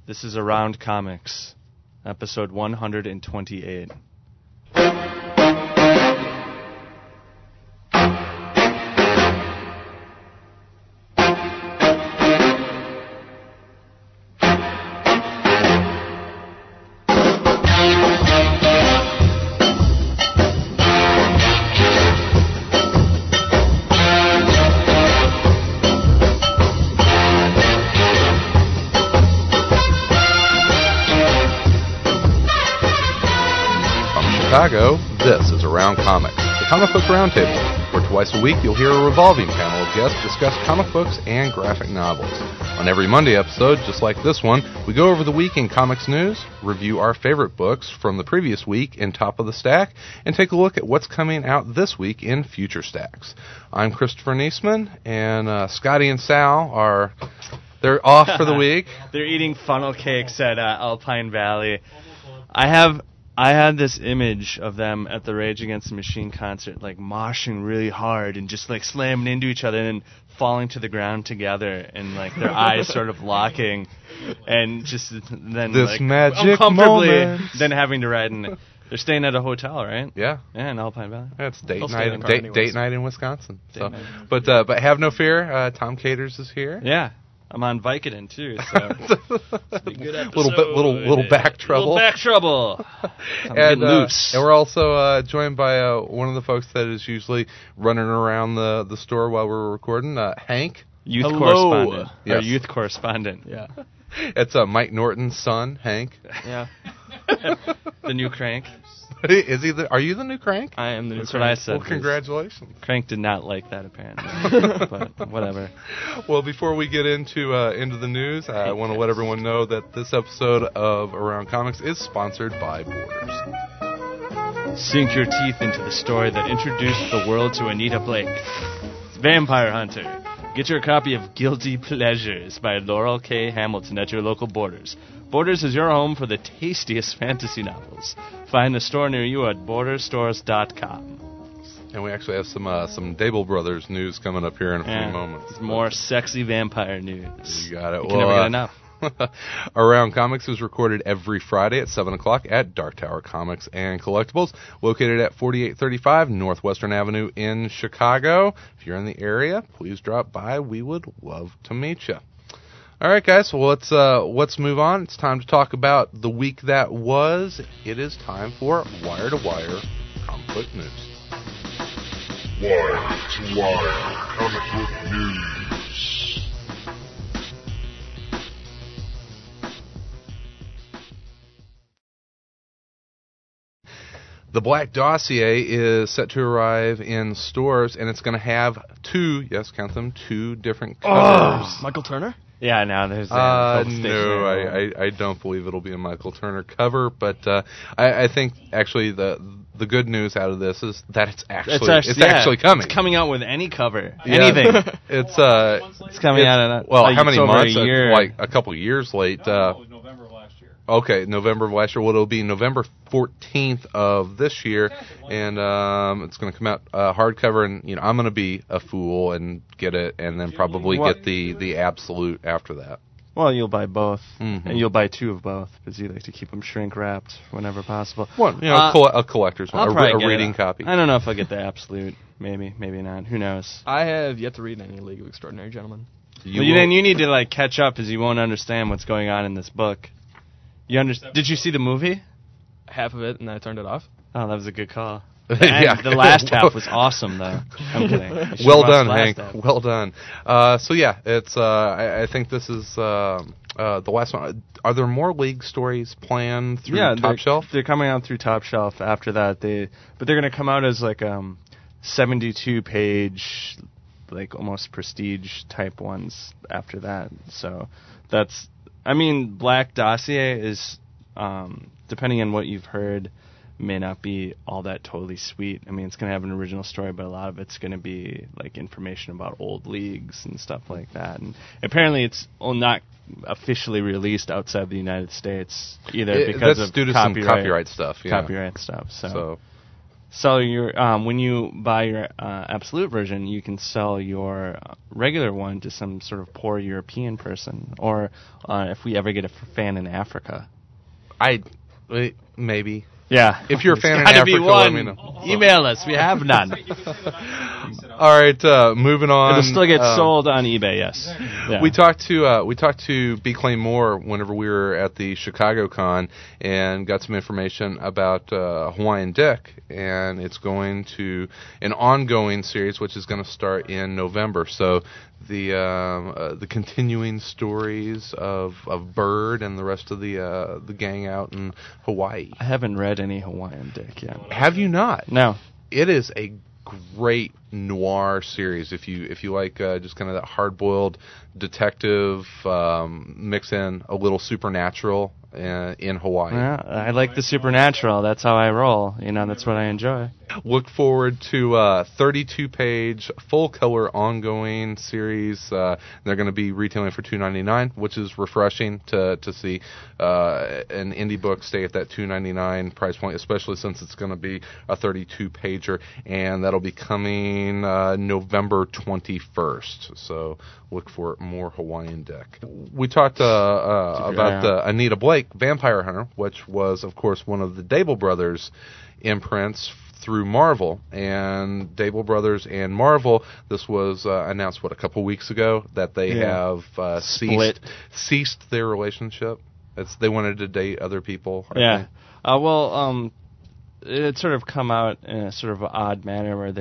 This is Around Comics, episode 128. Chicago, this is Around Comics, the comic book roundtable, where twice a week you'll hear a revolving panel of guests discuss comic books and graphic novels. On every Monday episode, just like this one, we go over the week in comics news, review our favorite books from the previous week in Top of the Stack, and take a look at what's coming out this week in Future Stacks. I'm Christopher Niesman, and Scotty and Sal they're off for the week. They're eating funnel cakes at Alpine Valley. I had this image of them at the Rage Against the Machine concert, like moshing really hard and just like slamming into each other and then falling to the ground together and like their eyes sort of locking and just then this like magic uncomfortably moment. Then having to ride in. They're staying at a hotel, right? Yeah. Yeah, in Alpine Valley. Yeah, it's date night in Wisconsin. Date night. But have no fear, Tom Caters is here. Yeah. I'm on Vicodin too, so it's a good episode. Little back trouble. Little back trouble. And loose. And we're also joined by one of the folks that is usually running around the store while we're recording, Hank. Youth correspondent. Yes. Our youth correspondent. Yeah. It's Mike Norton's son, Hank. Yeah. The new Crank. Is he? Are you the new Crank? I am the new That's Crank. what I said. Well, congratulations. Crank did not like that, apparently. But whatever. Well, before we get into the news, I want to let everyone know that this episode of Around Comics is sponsored by Borders. Sink your teeth into the story that introduced the world to Anita Blake. It's Vampire Hunter. Get your copy of Guilty Pleasures by Laurel K. Hamilton at your local Borders. Borders is your home for the tastiest fantasy novels. Find the store near you at borderstores.com. And we actually have some Dable Brothers news coming up here in a few moments. More sexy vampire news. You got it. You can never get enough. Around Comics is recorded every Friday at 7 o'clock at Dark Tower Comics and Collectibles, located at 4835 Northwestern Avenue in Chicago. If you're in the area, please drop by. We would love to meet you. All right, guys, so let's move on. It's time to talk about the week that was. It is time for Wire to Wire comic book news. Wire to Wire comic book news. The Black Dossier is set to arrive in stores, and it's going to have two different covers. Oh, Michael Turner? Yeah, now there's no, I don't believe it'll be a Michael Turner cover, but I think actually the good news out of this is that it's actually coming. It's coming out with any cover, Yeah. anything. It's coming out in how many months? A year. Like a couple years late. November of last year. Okay, November of last year. Well, it'll be November 14th of this year, and it's going to come out hardcover. And I'm going to be a fool and get it, and then probably get the absolute after that. Well, you'll buy both, Mm-hmm. and you'll buy two of both because you like to keep them shrink wrapped whenever possible. Well, a collector's one, a reading copy. I don't know if I'll get the absolute. Maybe not. Who knows? I have yet to read any League of Extraordinary Gentlemen. Then you need to catch up, because you won't understand what's going on in this book. Did you see the movie? Half of it, and I turned it off. Oh, that was a good call. Yeah. The last half was awesome, though. I'm kidding. Well done, Hank. Well done. It's. I think this is the last one. Are there more League stories planned through Top Shelf? They're coming out through Top Shelf after that. But they're going to come out as 72-page, almost prestige type ones after that. So that's. Black Dossier is, depending on what you've heard, may not be all that totally sweet. It's going to have an original story, but a lot of it's going to be information about old leagues and stuff like that. And apparently it's not officially released outside the United States either because that's of due to some copyright stuff. Yeah. Copyright stuff. So sell your when you buy your Absolute version, you can sell your regular one to some sort of poor European person, or if we ever get a fan in Africa. Maybe. Yeah. If you're a fan in Gotta Africa, be let one. me know. Email us. We have none. All right, moving on. It'll still get sold on eBay. Yes. Yeah. We talked to B. Clay Moore whenever we were at the Chicago Con and got some information about Hawaiian Dick, and it's going to an ongoing series which is going to start in November. So the continuing stories of Bird and the rest of the gang out in Hawaii. I haven't read any Hawaiian Dick yet. Have you not? No. It is a great noir series if you like just kind of that hard-boiled detective mix in a little supernatural in Hawaii. Yeah, I like the supernatural. That's how I roll. That's what I enjoy. Look forward to 32-page full-color ongoing series. They're going to be retailing for $2.99, which is refreshing to see an indie book stay at that $2.99 price point, especially since it's going to be a 32-pager, and that'll be coming November 21st. So look for more Hawaiian Dick. We talked about the Anita Blake Vampire Hunter, which was, of course, one of the Dable Brothers imprints through Marvel. And Dable Brothers and Marvel, this was announced, a couple weeks ago, that they have ceased their relationship. They wanted to date other people. Yeah. It sort of come out in a sort of odd manner where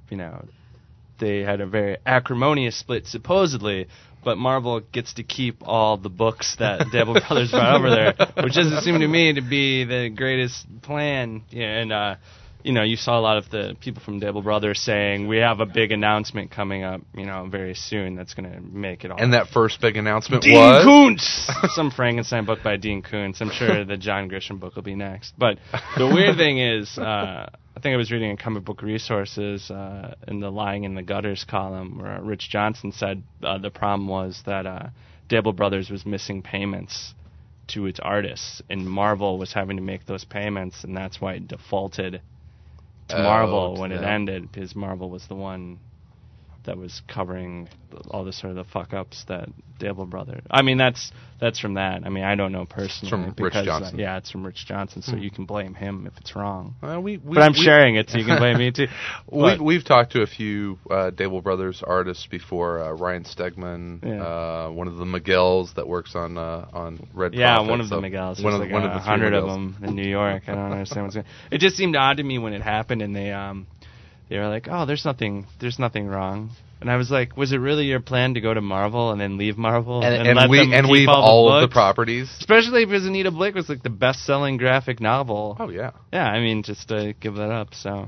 they had a very acrimonious split, supposedly, but Marvel gets to keep all the books that Dable Brothers brought over there, which doesn't seem to me to be the greatest plan. Yeah, and you saw a lot of the people from Dable Brothers saying, we have a big announcement coming up, very soon that's going to make it all. And that first big announcement Dean was? Koontz! Some Frankenstein book by Dean Koontz. I'm sure the John Grisham book will be next. But the weird thing is, I think I was reading in Comic Book Resources in the Lying in the Gutters column where Rich Johnson said the problem was that Dable Brothers was missing payments to its artists, and Marvel was having to make those payments, and that's why it defaulted to Marvel when it ended, because Marvel was the one that was covering all the sort of the fuck-ups that Dable Brothers... I mean, that's from that. I mean, I don't know personally. It's from Rich Johnson. Yeah, it's from Rich Johnson, so you can blame him if it's wrong. But I'm sharing it, so you can blame me, too. We've talked to a few Dable Brothers artists before. Ryan Stegman, one of the Miguels that works on Red Prophet. Yeah, one of the Miguels. There's like 100 of them in New York. I don't understand what's going on. It just seemed odd to me when it happened, and they were like, "Oh, there's nothing wrong." And I was like, "Was it really your plan to go to Marvel and then leave Marvel and leave all of the properties?" Especially because Anita Blake was like the best-selling graphic novel. Oh yeah. Yeah, I mean, just to give that up. So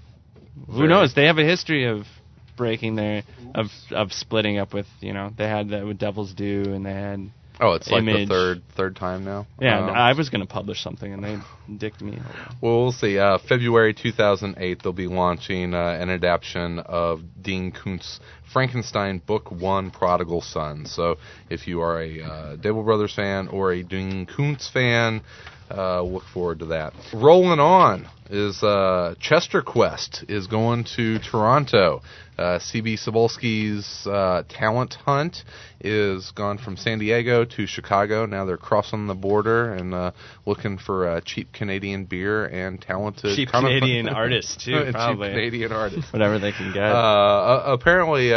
who knows? They have a history of breaking of splitting up with. They had that with Devil's Due, and they had. Oh, it's Image. like the third time now? Yeah, I was going to publish something, and they dicked me. Well, we'll see. February 2008, they'll be launching an adaptation of Dean Koontz's Frankenstein Book 1, Prodigal Son. So if you are a Dable Brothers fan or a Dean Koontz fan, look forward to that. Rolling on is Chester Quest is going to Toronto. C.B. Cebulski's talent hunt is gone from San Diego to Chicago. Now they're crossing the border and looking for cheap Canadian beer and talented cheap Canadian artists too, probably. Cheap Canadian artists, whatever they can get. Apparently,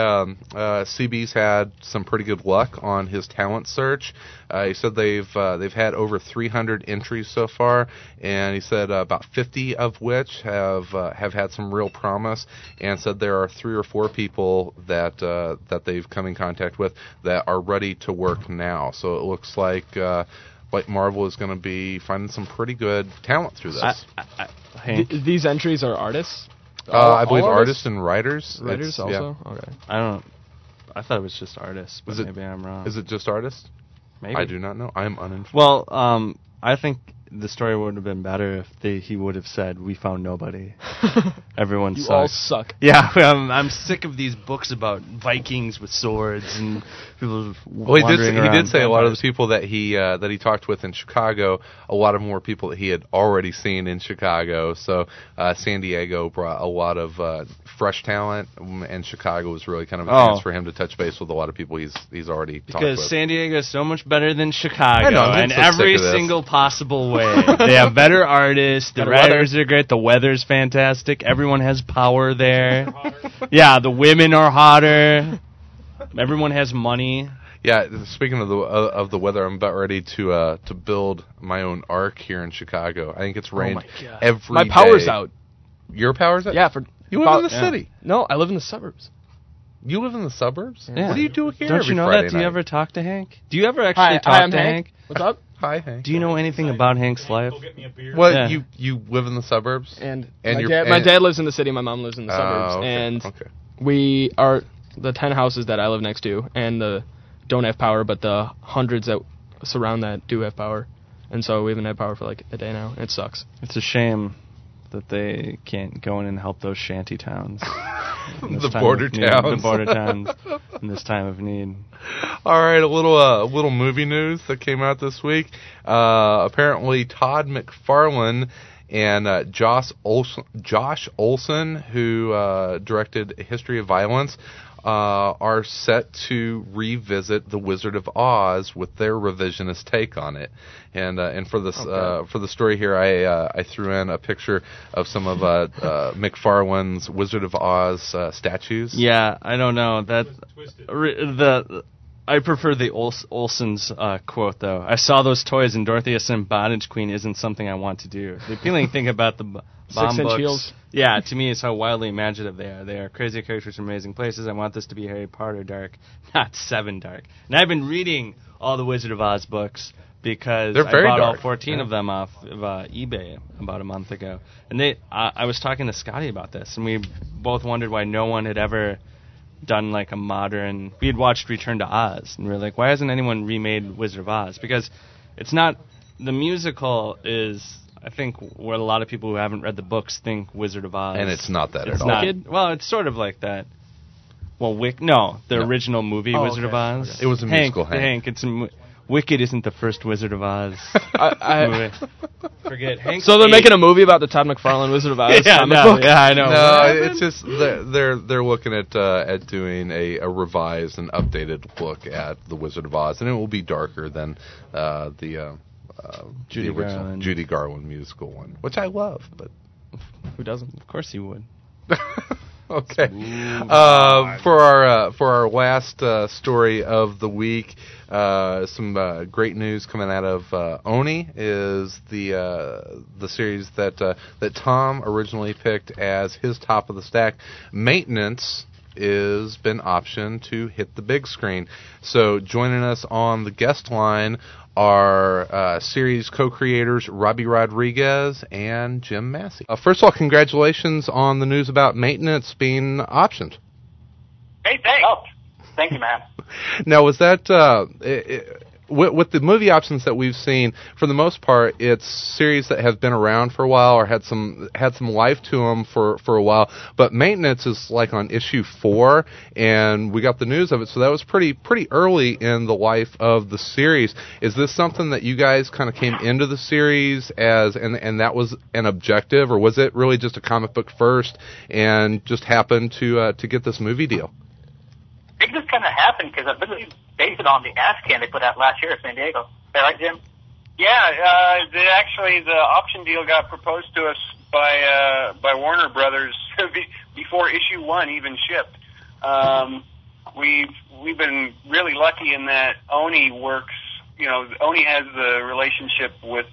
CB's had some pretty good luck on his talent search. He said they've had over 300 entries so far, and he said about 50 of which have had some real promise, and said there are 3 or 4 people that they've come in contact with that are ready to work now. So it looks like Marvel is going to be finding some pretty good talent through this. These entries are artists? I believe artists and writers. Writers also? Yeah. Okay. I thought it was just artists, but maybe I'm wrong. Is it just artists? Maybe. I do not know. I am uninformed. Well, I think the story would have been better if he would have said, "We found nobody. Everyone you sucks." all suck. Yeah, I'm sick of these books about Vikings with swords and people. Well, he did say a lot of the vampires. people that he talked with in Chicago, a lot of more people that he had already seen in Chicago. So San Diego brought a lot of fresh talent, and Chicago was really kind of a chance for him to touch base with a lot of people he's already talked with. Because San Diego is so much better than Chicago I know, I'm in so sick every of this. single possible way. They have better artists. The Better writers are great. The weather's fantastic. Everyone has power there. Yeah, the women are hotter. Everyone has money. Yeah, speaking of the weather, I'm about ready to build my own ark here in Chicago. I think it's rained my God. every My power's day. out. Your power's out? Yeah, for You live in the city. No, I live in the suburbs. You live in the suburbs? Yeah. What do you do here Don't every you know Friday that? Do you night? ever talk to Hank? Do you ever actually Hi, talk I'm to Hank. What's up? Hi, Hank. Do you know anything about Hank's life? Go get me a beer. What, Yeah. you live in the suburbs? And your- my dad lives in the city. My mom lives in the suburbs. okay, And okay. we are the 10 houses that I live next to, and don't have power, but the hundreds that surround that do have power. And so we haven't had power for like a day now. It sucks. It's a shame that they can't go in and help those shanty towns. in this The time border of need. towns. The border towns in this time of need. All right, a little movie news that came out this week. Apparently, Todd McFarlane and Josh Olson, who directed History of Violence, are set to revisit The Wizard of Oz with their revisionist take on it. And for this for the story here, I threw in a picture of some of McFarlane's Wizard of Oz statues. Yeah, I don't know that. I prefer the Olsen's quote though. I saw those toys, and Dorothea Sim Bondage Queen isn't something I want to do. The appealing thing about the bomb 6-inch books, heels. yeah, to me is how wildly imaginative they are. They are crazy characters from amazing places. I want this to be Harry Potter dark, not Seven dark. And I've been reading all the Wizard of Oz books because They're I very bought all dark. 14 of them off of eBay about a month ago. And I was talking to Scotty about this, and we both wondered why no one had ever done like a modern. We had watched Return to Oz, and we were like, why hasn't anyone remade Wizard of Oz? Because it's not. The musical is, I think, what a lot of people who haven't read the books think Wizard of Oz. And it's not that It's at all. not. Well, it's sort of like that. Well, the original movie Wizard of Oz. It was a musical, Hank. It's Wicked isn't the first Wizard of Oz movie. Forget Hank. So they're making a movie about the Todd McFarlane Wizard of Oz yeah, comic no, book? yeah, I know. No, it's just they're looking at doing a revised and updated look at the Wizard of Oz, and it will be darker than the original Judy Garland musical one, which I love. But Who doesn't? Of course you would. okay, for our last story of the week, some great news coming out of Oni is the series that Tom originally picked as his top of the stack. Maintenance is been optioned to hit the big screen. So joining us on the guest line are series co-creators Robbie Rodriguez and Jim Massey. First of all, congratulations on the news about Maintenance being optioned. Hey, thanks. Oh, thank you, man. Now, was that with the movie options that we've seen? For the most part, it's series that have been around for a while or had some life to them for a while. But Maintenance is like on issue 4, and we got the news of it, so that was pretty early in the life of the series. Is this something that you guys kind of came into the series as, and that was an objective, or was it really just a comic book first and just happened to get this movie deal? It just kind of happened because I really based it on the ASCAN they put out last year at San Diego. Is that right, Jim? Yeah, actually the option deal got proposed to us by Warner Brothers before issue 1 even shipped. We've been really lucky in that Oni works. You know, Oni has the relationship with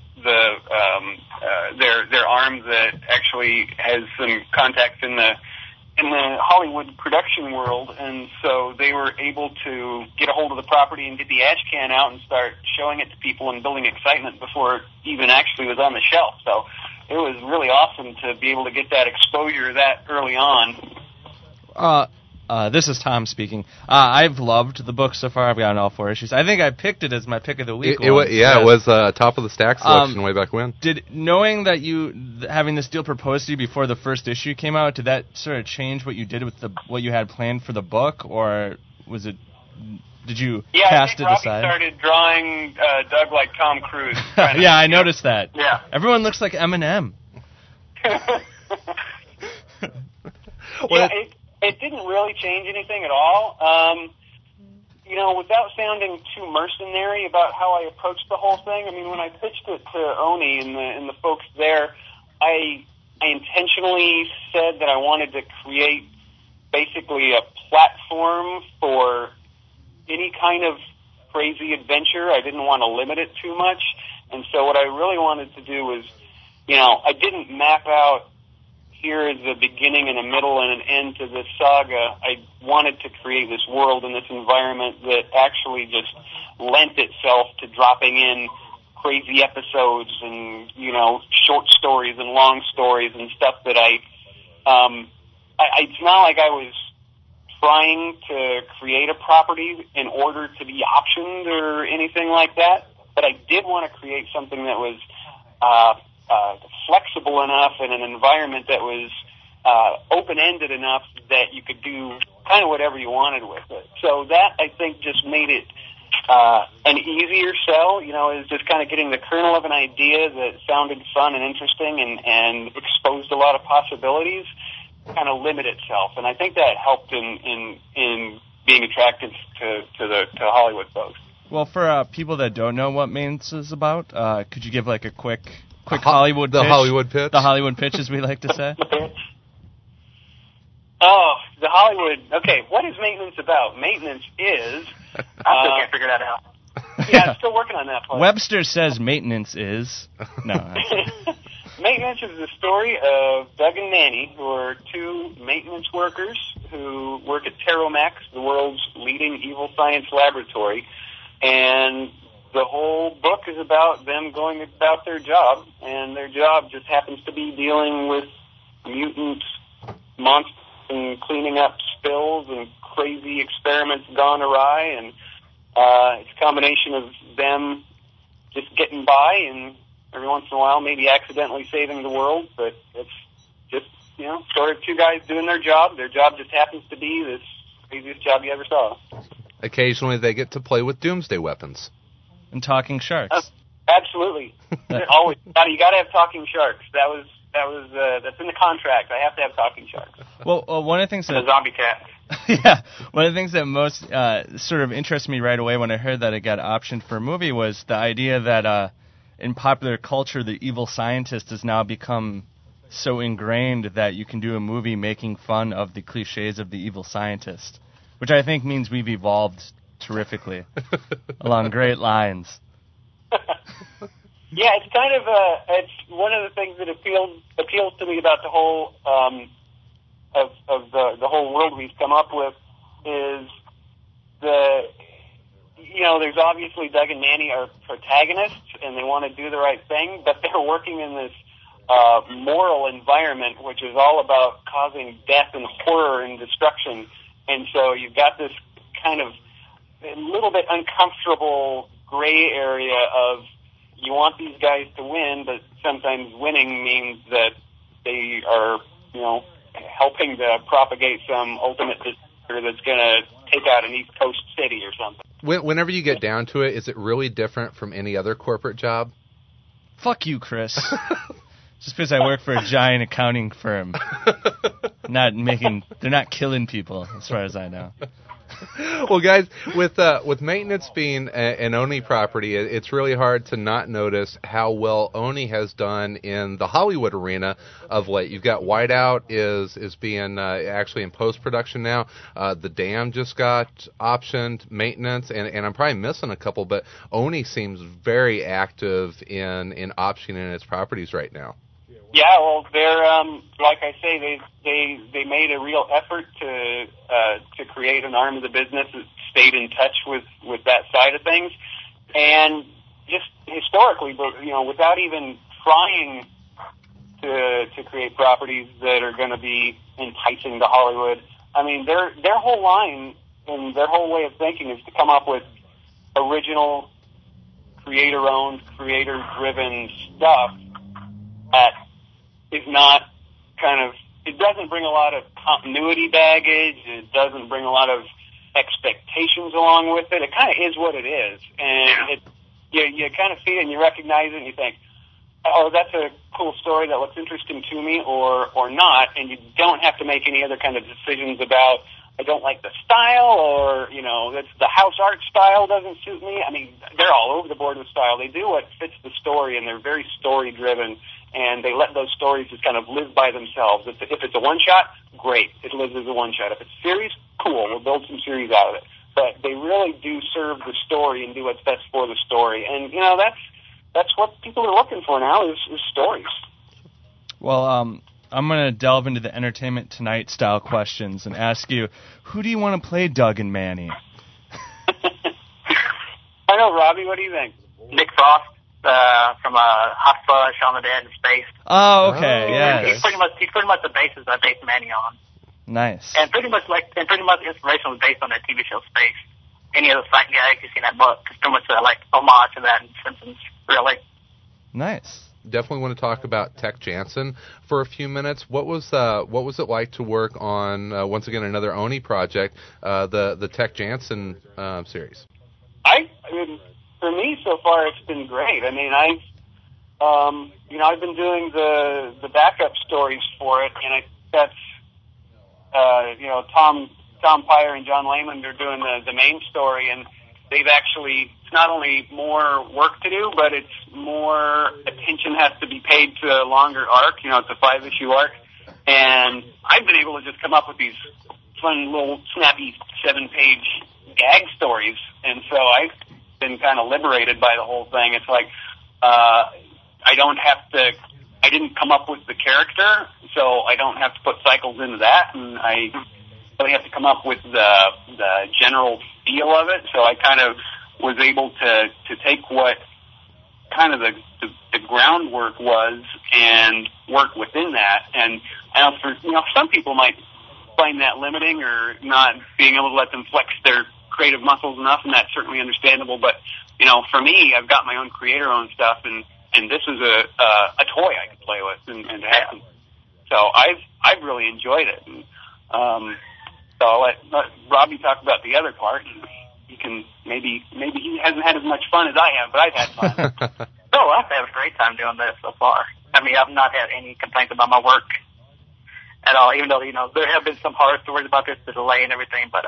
their arm that actually has some contacts in the Hollywood production world, and so they were able to get a hold of the property and get the ASCAN out and start showing it to people and building excitement before it even actually was on the shelf. So it was really awesome to be able to get that exposure that early on. This is Tom speaking. I've loved the book so far. I've gotten all 4 issues. I think I picked it as my pick of the week. It was top of the stack selection way back when. Knowing that having this deal proposed to you before the first issue came out, did that sort of change what you did with what you had planned for the book, or was it? Did you have to decide? Robbie started drawing Doug like Tom Cruise. Yeah, I noticed that. Yeah. Everyone looks like Eminem. It didn't really change anything at all. Without sounding too mercenary about how I approached the whole thing, I mean, when I pitched it to Oni and the folks there, I intentionally said that I wanted to create basically a platform for any kind of crazy adventure. I didn't want to limit it too much. And so what I really wanted to do was, I didn't map out here is the beginning and a middle and an end to this saga. I wanted to create this world and this environment that actually just lent itself to dropping in crazy episodes and, short stories and long stories and stuff that it's not like I was trying to create a property in order to be optioned or anything like that, but I did want to create something that was flexible enough in an environment that was open-ended enough that you could do kind of whatever you wanted with it. So that, I think, just made it an easier sell. It was just kind of getting the kernel of an idea that sounded fun and interesting and exposed a lot of possibilities, kind of limit itself. And I think that helped in being attractive to Hollywood folks. Well, for people that don't know what Maintenance is about, could you give like a quick Hollywood pitch? Hollywood pitch? The Hollywood pitch, as we like to say. Oh, the Hollywood. Okay, what is Maintenance about? Maintenance is... I still can't figure that out. Yeah, I'm still working on that part. Webster says maintenance is... No. Maintenance is the story of Doug and Manny, who are 2 maintenance workers who work at Teromax, the world's leading evil science laboratory. And the whole book is about them going about their job, and their job just happens to be dealing with mutant monsters and cleaning up spills and crazy experiments gone awry, and it's a combination of them just getting by and every once in a while maybe accidentally saving the world, but it's just, sort of 2 guys doing their job. Their job just happens to be this craziest job you ever saw. Occasionally they get to play with doomsday weapons. And talking sharks. Absolutely. Always. You got to have talking sharks. That's in the contract. I have to have talking sharks. Well, one of the things that... And a zombie cat. Yeah. One of the things that most sort of interested me right away when I heard that it got optioned for a movie was the idea that in popular culture, the evil scientist has now become so ingrained that you can do a movie making fun of the cliches of the evil scientist, which I think means we've evolved terrifically along great lines. Yeah, it's kind of it's one of the things that appeals to me about the whole of the whole world we've come up with is there's obviously Doug and Manny are protagonists and they want to do the right thing, but they're working in this moral environment which is all about causing death and horror and destruction, and so you've got this kind of a little bit uncomfortable gray area of you want these guys to win, but sometimes winning means that they are, helping to propagate some ultimate disaster that's going to take out an East Coast city or something. Whenever you get down to it, is it really different from any other corporate job? Fuck you, Chris. Just because I work for a giant accounting firm. They're not killing people, as far as I know. Well, guys, with Maintenance being an Oni property, it's really hard to not notice how well Oni has done in the Hollywood arena of late. You've got Whiteout is being actually in post-production now. The Dam just got optioned, Maintenance, and I'm probably missing a couple, but Oni seems very active in optioning its properties right now. Yeah, well, they're like I say, they made a real effort to create an arm of the business that stayed in touch with that side of things, and just historically, but without even trying to create properties that are going to be enticing to Hollywood, I mean, their whole line and their whole way of thinking is to come up with original, creator-owned, creator-driven stuff that is not kind of, it doesn't bring a lot of continuity baggage, it doesn't bring a lot of expectations along with it. It kind of is what it is. And you kind of see it and you recognize it and you think, oh, that's a cool story that looks interesting to me, or not, and you don't have to make any other kind of decisions about, I don't like the style, or, you know, that's the house art style doesn't suit me. I mean, they're all over the board with style. They do what fits the story, and they're very story-driven, and they let those stories just kind of live by themselves. If it's a one-shot, great. It lives as a one-shot. If it's a series, cool. We'll build some series out of it. But they really do serve the story and do what's best for the story. And, you know, that's what people are looking for now is stories. Well, I'm going to delve into the Entertainment Tonight style questions and ask you, who do you want to play Doug and Manny? I know, Robbie, what do you think? Nick Frost from Hot Fuzz, Shaun of the Dead, and Space. Oh, okay, yes. He's pretty much the basis I based Manny on. Nice. And pretty much inspiration was based on that TV show Space. Any of the sight gags you see in that book, it's pretty much like homage to that in Simpsons, really. Nice. Definitely want to talk about Tech Jansen for a few minutes. What was it like to work on once again another Oni project, the Tech Jansen series? I mean, for me so far it's been great. I mean, I've been doing the backup stories for it, and that's Tom Pyre and John Layman are doing the main story, and they've actually, it's not only more work to do, but it's more attention has to be paid to a longer arc. You know, it's a 5-issue arc. And I've been able to just come up with these fun little snappy 7-page gag stories. And so I've been kind of liberated by the whole thing. It's like, I didn't come up with the character, so I don't have to put cycles into that. And I really have to come up with the general feel of it. So I kind of was able to take what kind of the groundwork was and work within that. And I know some people might find that limiting or not being able to let them flex their creative muscles enough, and that's certainly understandable. But, you know, for me, I've got my own creator-owned stuff, and this is a toy I could play with and have. So I've really enjoyed it. And, so I'll let Robbie talk about the other part. He can maybe he hasn't had as much fun as I have, but I've had fun. Oh, I've had a great time doing this so far. I mean, I've not had any complaints about my work at all, even though, you know, there have been some horror stories about this, the delay and everything, but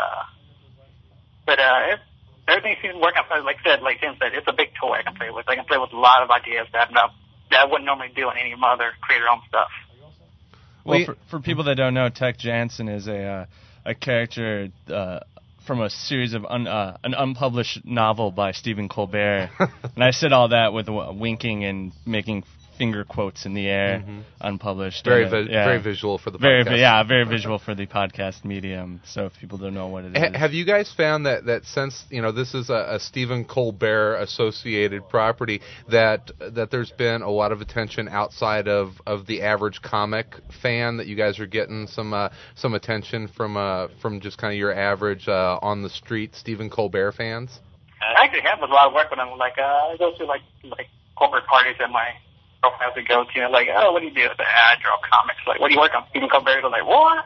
everything seems to work out. Like Tim said, it's a big toy I can play with. I can play with a lot of ideas that I wouldn't normally do in any of my other creator-owned stuff. Well, for people that don't know, Tech Jansen is a character from a series of an unpublished novel by Stephen Colbert. And I said all that with winking and making finger quotes in the air, unpublished. Very visual for the podcast. Very visual for the podcast medium. So if people don't know what it is. Have you guys found that since, you know, this is a Stephen Colbert associated property, that there's been a lot of attention outside of the average comic fan, that you guys are getting some attention from just kind of your average on the street Stephen Colbert fans? I actually have a lot of work with them. Like I go to like corporate parties at my girlfriend has to go to, like, oh, what do you do? I draw comics. Like, what do you work on? Stephen Colbert. I'm like, what?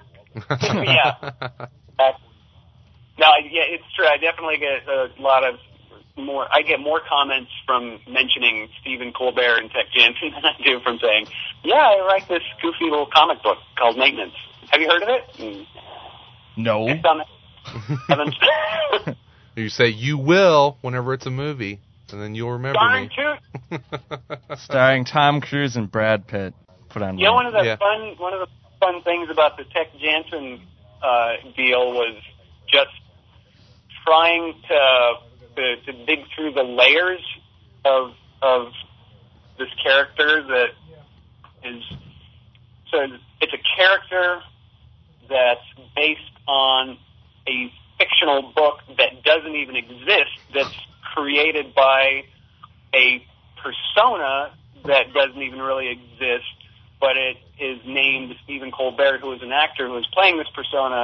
It's true. I definitely get a lot of more. I get more comments from mentioning Stephen Colbert and Tech Jansen than I do from saying, yeah, I write this goofy little comic book called Maintenance. Have you heard of it? No. You say you will whenever it's a movie. And then you'll remember me. Starring Tom Cruise and Brad Pitt. Put on. You know, one of the fun things about the Tech Jansen deal was just trying to dig through the layers of this character that is. So it's a character that's based on a fictional book that doesn't even exist. That's created by a persona that doesn't even really exist, but it is named Stephen Colbert, who is an actor who is playing this persona,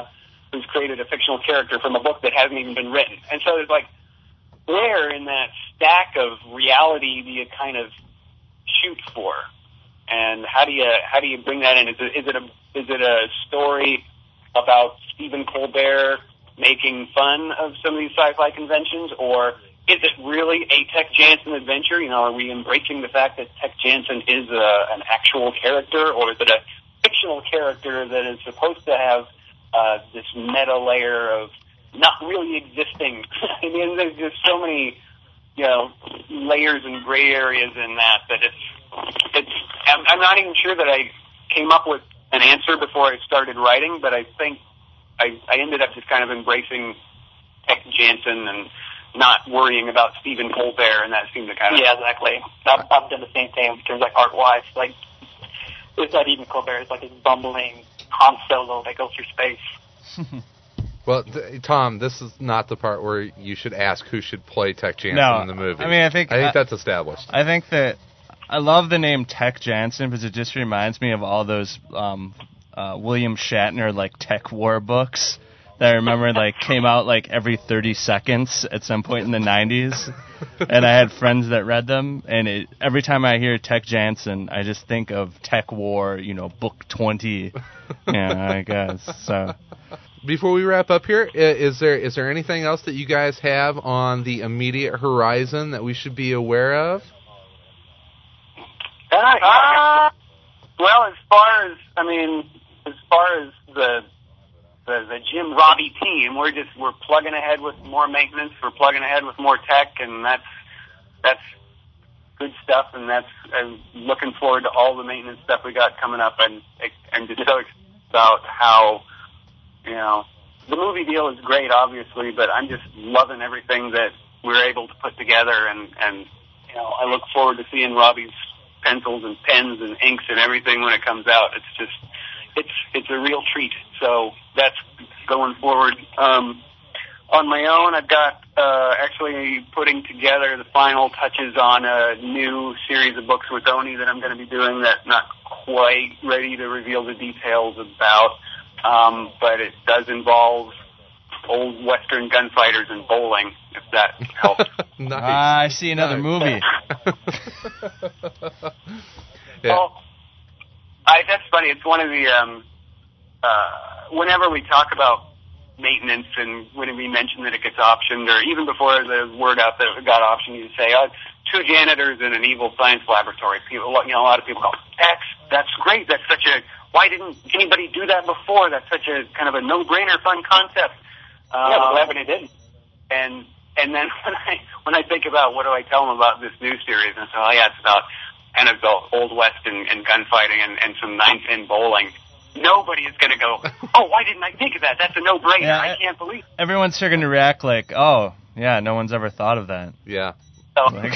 who's created a fictional character from a book that hasn't even been written. And so it's like, where in that stack of reality do you kind of shoot for? And how do you bring that in? Is it a story about Stephen Colbert making fun of some of these sci-fi conventions, or is it really a Tech Jansen adventure? You know, are we embracing the fact that Tech Jansen is an actual character, or is it a fictional character that is supposed to have this meta layer of not really existing? I mean, there's just so many, you know, layers and gray areas in that it's. I'm not even sure that I came up with an answer before I started writing, but I think I ended up just kind of embracing Tech Jansen and not worrying about Stephen Colbert, and that seemed to kind of... Yeah, exactly. I've done the same thing in terms of like art-wise. Like, it's not even Colbert. It's like this bumbling Han Solo that goes through space. Well, Tom, this is not the part where you should ask who should play Tech Jansen in the movie. I mean, I think that's established. I think that I love the name Tech Jansen because it just reminds me of all those William Shatner like Tech War books that I remember like came out like every 30 seconds at some point in the 90s, and I had friends that read them, and every time I hear Tech Jansen, I just think of Tech War, you know, book 20. Yeah, I guess so. Before we wrap up here, is there anything else that you guys have on the immediate horizon that we should be aware of? Well, as far as the Jim Robbie team, we're plugging ahead with more maintenance, we're plugging ahead with more tech, and that's good stuff. And I'm looking forward to all the maintenance stuff we got coming up, and I'm just so excited about how, you know, the movie deal is great, obviously, but I'm just loving everything that we're able to put together, and you know, I look forward to seeing Robbie's pencils and pens and inks and everything when it comes out. It's just, it's a real treat. So that's going forward. On my own, I've got actually putting together the final touches on a new series of books with Oni that I'm going to be doing that not quite ready to reveal the details about, but it does involve old Western gunfighters and bowling, if that helps. Nice. I see another movie. Yeah. Well, that's funny. It's one of the, whenever we talk about maintenance and when we mention that it gets optioned, or even before the word out that it got optioned, you say, oh, 2 janitors in an evil science laboratory. People, you know, a lot of people go, that's great. That's such a, why didn't anybody do that before? That's such a kind of a no-brainer fun concept. Yeah, but glad when they didn't. And then when I think about what do I tell them about this new series, and so it's about kind of the Old West and gunfighting and some 9-pin bowling. Nobody is going to go, oh, why didn't I think of that? That's a no-brainer. Yeah, I can't believe it. Everyone's still going to react like, oh, yeah, no one's ever thought of that. Yeah. So, like,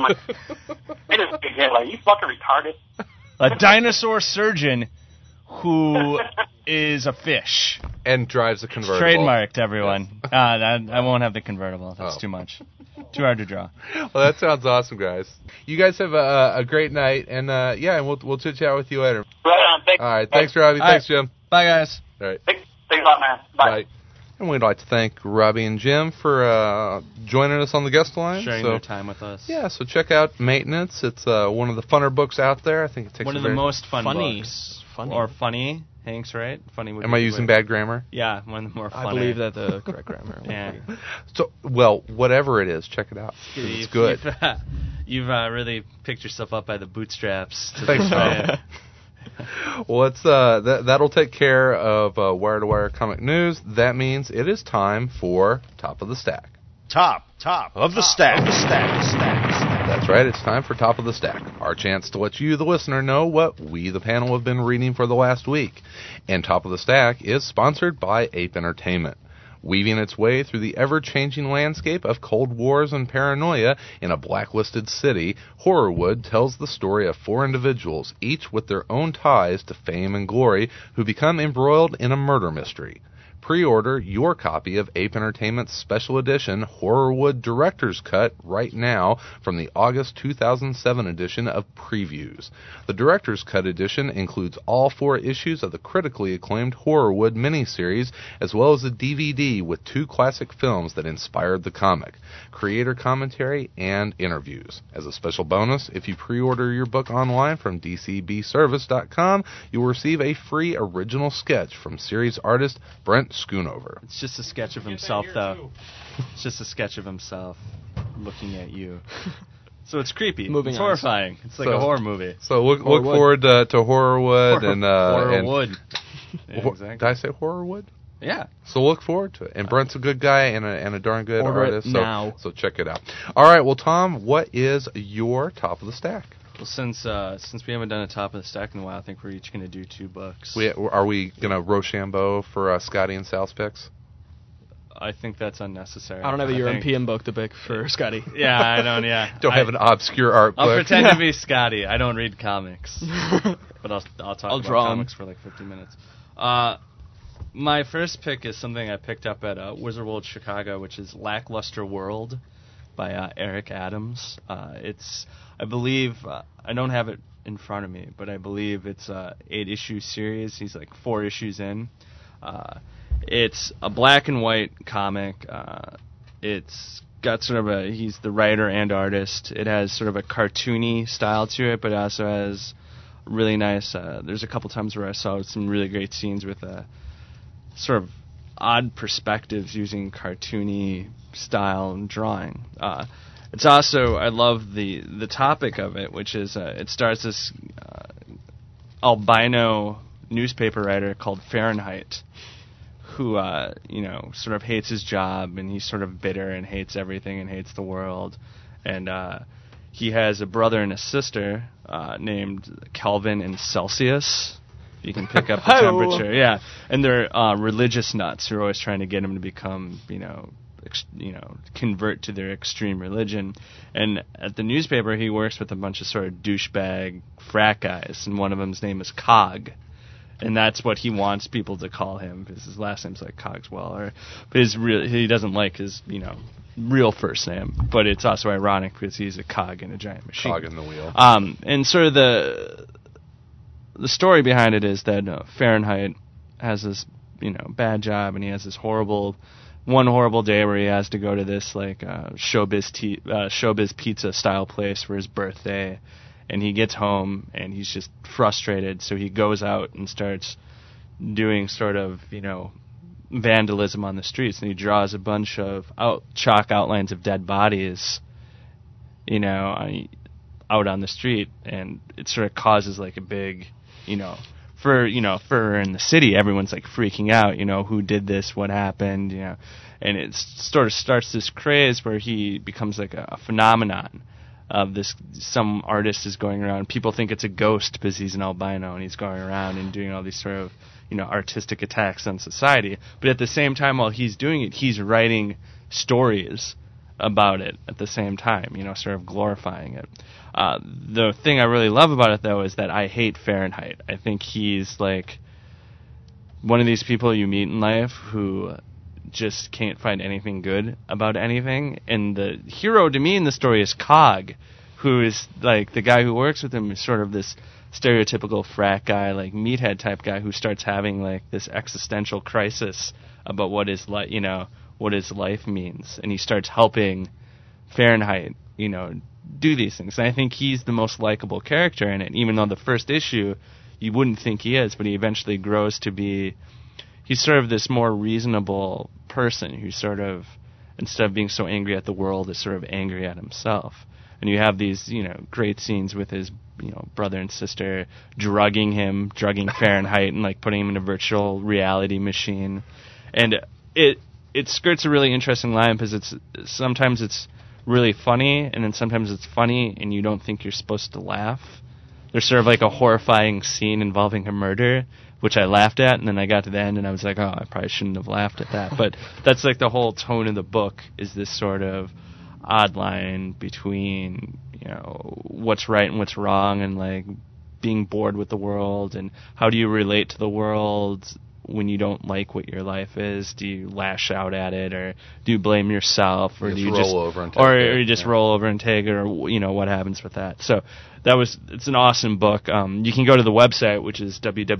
you fucking retarded. A dinosaur surgeon who is a fish. And drives a convertible. Trademarked, everyone. Yes. I won't have the convertible. That's too much. Too hard to draw. Well, that sounds awesome, guys. You guys have a great night, and and we'll chit-chat with you later. Right on. Thanks. All right. Thanks, Robbie. Thanks, Jim. Bye, guys. All right. Thanks a lot, man. Bye. And we'd like to thank Robbie and Jim for joining us on the guest line. Sharing their time with us. Yeah, so check out Maintenance. It's one of the funner books out there. I think it takes one of the most funny books. Or funny. Hank's right. Funny. Would Am I using bad grammar? Yeah, one of the more funny. I believe that the correct grammar. Yeah. So, well, whatever it is, check it out. It's good. You've really picked yourself up by the bootstraps. Thanks, man. Well, it's that'll take care of Wire to Wire comic news. That means it is time for Top of the Stack. Top of the stack. That's right, it's time for Top of the Stack, our chance to let you, the listener, know what we, the panel, have been reading for the last week. And Top of the Stack is sponsored by Ape Entertainment. Weaving its way through the ever-changing landscape of cold wars and paranoia in a blacklisted city, Horrorwood tells the story of 4 individuals, each with their own ties to fame and glory, who become embroiled in a murder mystery. Pre-order your copy of Ape Entertainment's special edition Horrorwood Director's Cut right now from the August 2007 edition of Previews. The Director's Cut edition includes all 4 issues of the critically acclaimed Horrorwood miniseries, as well as a DVD with 2 classic films that inspired the comic, creator commentary, and interviews. As a special bonus, if you pre-order your book online from DCBService.com, you will receive a free original sketch from series artist Brent Schoonover. It's just a sketch of himself, though. It's just a sketch of himself looking at you. So it's creepy. It's horrifying. It's like a horror movie. So look forward to Horrorwood and Horrorwood. Yeah, exactly. Did I say Horrorwood? Yeah. So look forward to it. And Brent's a good guy and a darn good artist. So check it out. All right. Well, Tom, what is your top of the stack? Well, since we haven't done a top of the stack in a while, I think we're each going to do 2 books. Are we going to Rochambeau for Scotty and Sal's picks? I think that's unnecessary. I don't have a European book to pick for Scotty. Yeah, I don't. Yeah, don't have an obscure art book. I'll pretend to be Scotty. I don't read comics, but I'll talk about comics for like 50 minutes. My first pick is something I picked up at Wizard World Chicago, which is Lackluster World by Eric Adams. It's, I believe, I don't have it in front of me, but I believe it's a 8-issue series. He's like 4 issues in. It's a black and white comic. It's got sort of he's the writer and artist. It has sort of a cartoony style to it, but it also has really nice, there's a couple times where I saw some really great scenes with sort of odd perspectives using cartoony style and drawing. It's also, I love the topic of it, which is it stars this albino newspaper writer called Fahrenheit, who sort of hates his job, and he's sort of bitter and hates everything and hates the world. And he has a brother and a sister named Kelvin and Celsius. You can pick up the temperature. Yeah, and they're religious nuts who are always trying to get him to become, convert to their extreme religion. And at the newspaper, he works with a bunch of sort of douchebag frat guys, and one of them's name is Cog. And that's what he wants people to call him, because his last name's like Cogswell. But he doesn't like his, real first name. But it's also ironic because he's a cog in a giant machine. Cog in the wheel. And sort of the story behind it is that Fahrenheit has this, bad job, and he has this one horrible day where he has to go to this like showbiz pizza style place for his birthday. And he gets home, and he's just frustrated, so he goes out and starts doing sort of, vandalism on the streets, and he draws a bunch of chalk outlines of dead bodies, out on the street, and it sort of causes like a big, for in the city, everyone's like freaking out, who did this, what happened, and it sort of starts this craze where he becomes like a phenomenon. Some artist is going around. People think it's a ghost because he's an albino, and he's going around and doing all these sort of, artistic attacks on society. But at the same time, while he's doing it, he's writing stories about it at the same time, sort of glorifying it. The thing I really love about it, though, is that I hate Fahrenheit. I think he's like one of these people you meet in life who just can't find anything good about anything. And the hero to me in the story is Cog, who is like the guy who works with him is sort of this stereotypical frat guy, like meathead type guy who starts having like this existential crisis about what his life means, and he starts helping Fahrenheit, do these things. And I think he's the most likable character in it, even though the first issue you wouldn't think he is, but he eventually grows to be. He's sort of this more reasonable person who sort of, instead of being so angry at the world, is sort of angry at himself. And you have these, great scenes with his, brother and sister drugging Fahrenheit and like putting him in a virtual reality machine. And it skirts a really interesting line because sometimes it's really funny, and then sometimes it's funny and you don't think you're supposed to laugh. There's sort of like a horrifying scene involving a murder, which I laughed at, and then I got to the end and I was like, oh, I probably shouldn't have laughed at that. But that's like the whole tone of the book, is this sort of odd line between, what's right and what's wrong, and like being bored with the world, and how do you relate to the world when you don't like what your life is? Do you lash out at it, or do you blame yourself, or do you just roll over and take or it? you just roll over and take it, or what happens with that? So it's an awesome book. You can go to the website, which is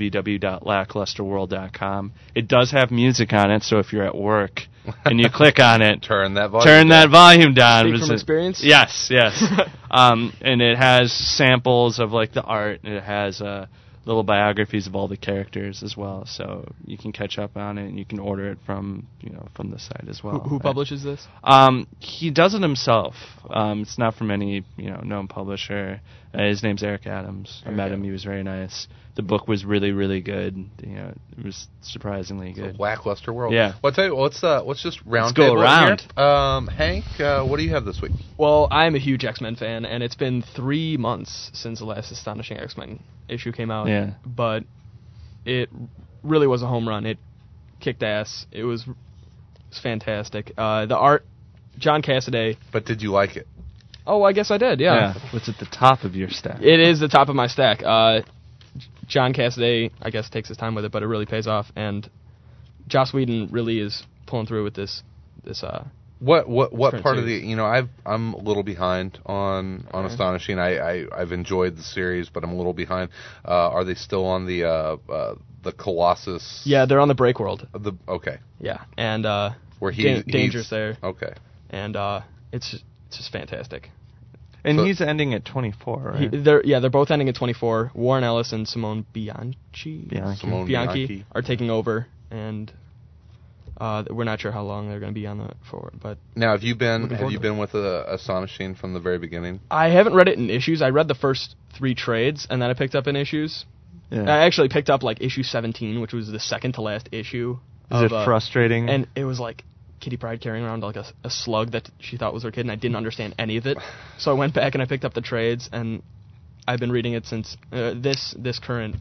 www.lacklusterworld.com. It does have music on it, so if you're at work and you click on it, turn that volume down. Speak from experience? Yes. And it has samples of like the art, and it has little biographies of all the characters as well, so you can catch up on it, and you can order it from the site as well. Who publishes this? He does it himself. It's not from any known publisher. His name's Eric Adams. I met him. He was very nice. The book was really, really good. It was surprisingly good. It's a lackluster world. Yeah. Well, I'll tell you, let's just round go table around. Here. Hank, what do you have this week? Well, I'm a huge X-Men fan, and it's been 3 months since the last Astonishing X-Men issue came out. Yeah. But it really was a home run. It kicked ass. It was fantastic. The art, John Cassaday. But did you like it? Oh, I guess I did, yeah. What's at the top of your stack? It is the top of my stack. John Cassaday, I guess, takes his time with it, but it really pays off. And Joss Whedon really is pulling through with this. What part of series. the I'm a little behind on Astonishing. I've enjoyed the series, but I'm a little behind. Are they still on the Colossus? Yeah, they're on the Break World. Okay. Yeah, and where he's Danger's there. Okay. And it's just fantastic. And he's ending at 24, right? They're both ending at 24. Warren Ellis and Simone Bianchi are taking over, and we're not sure how long they're going to be on for. But now, have you been with Astonishing from the very beginning? I haven't read it in issues. I read the first 3 trades, and then I picked up in issues. Yeah. I actually picked up like issue 17, which was the second to last issue. Is it frustrating? And it was like Kitty Pryde carrying around like a slug that she thought was her kid, and I didn't understand any of it. So I went back and I picked up the trades, and I've been reading it since this current.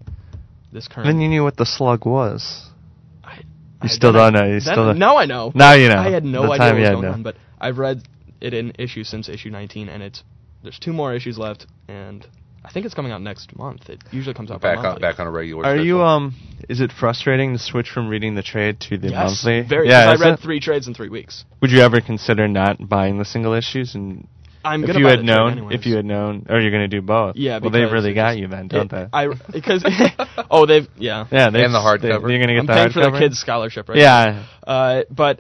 Then you knew what the slug was. I still don't know. Now I know. Now you know. I had no idea what was going on, but I've read it in issues since issue 19, and there's 2 more issues left, and I think it's coming out next month. It usually comes out back on a regular schedule. Is it frustrating to switch from reading the trade to the monthly? Very. I read 3 trades in 3 weeks. Would you ever consider not buying the single issues? And if you had known, or you're going to do both? Yeah. Well, they've really got you then, don't they? Because and the hardcover. You're going to get I'm the paying hardcover for the kids' scholarship, right? Yeah. But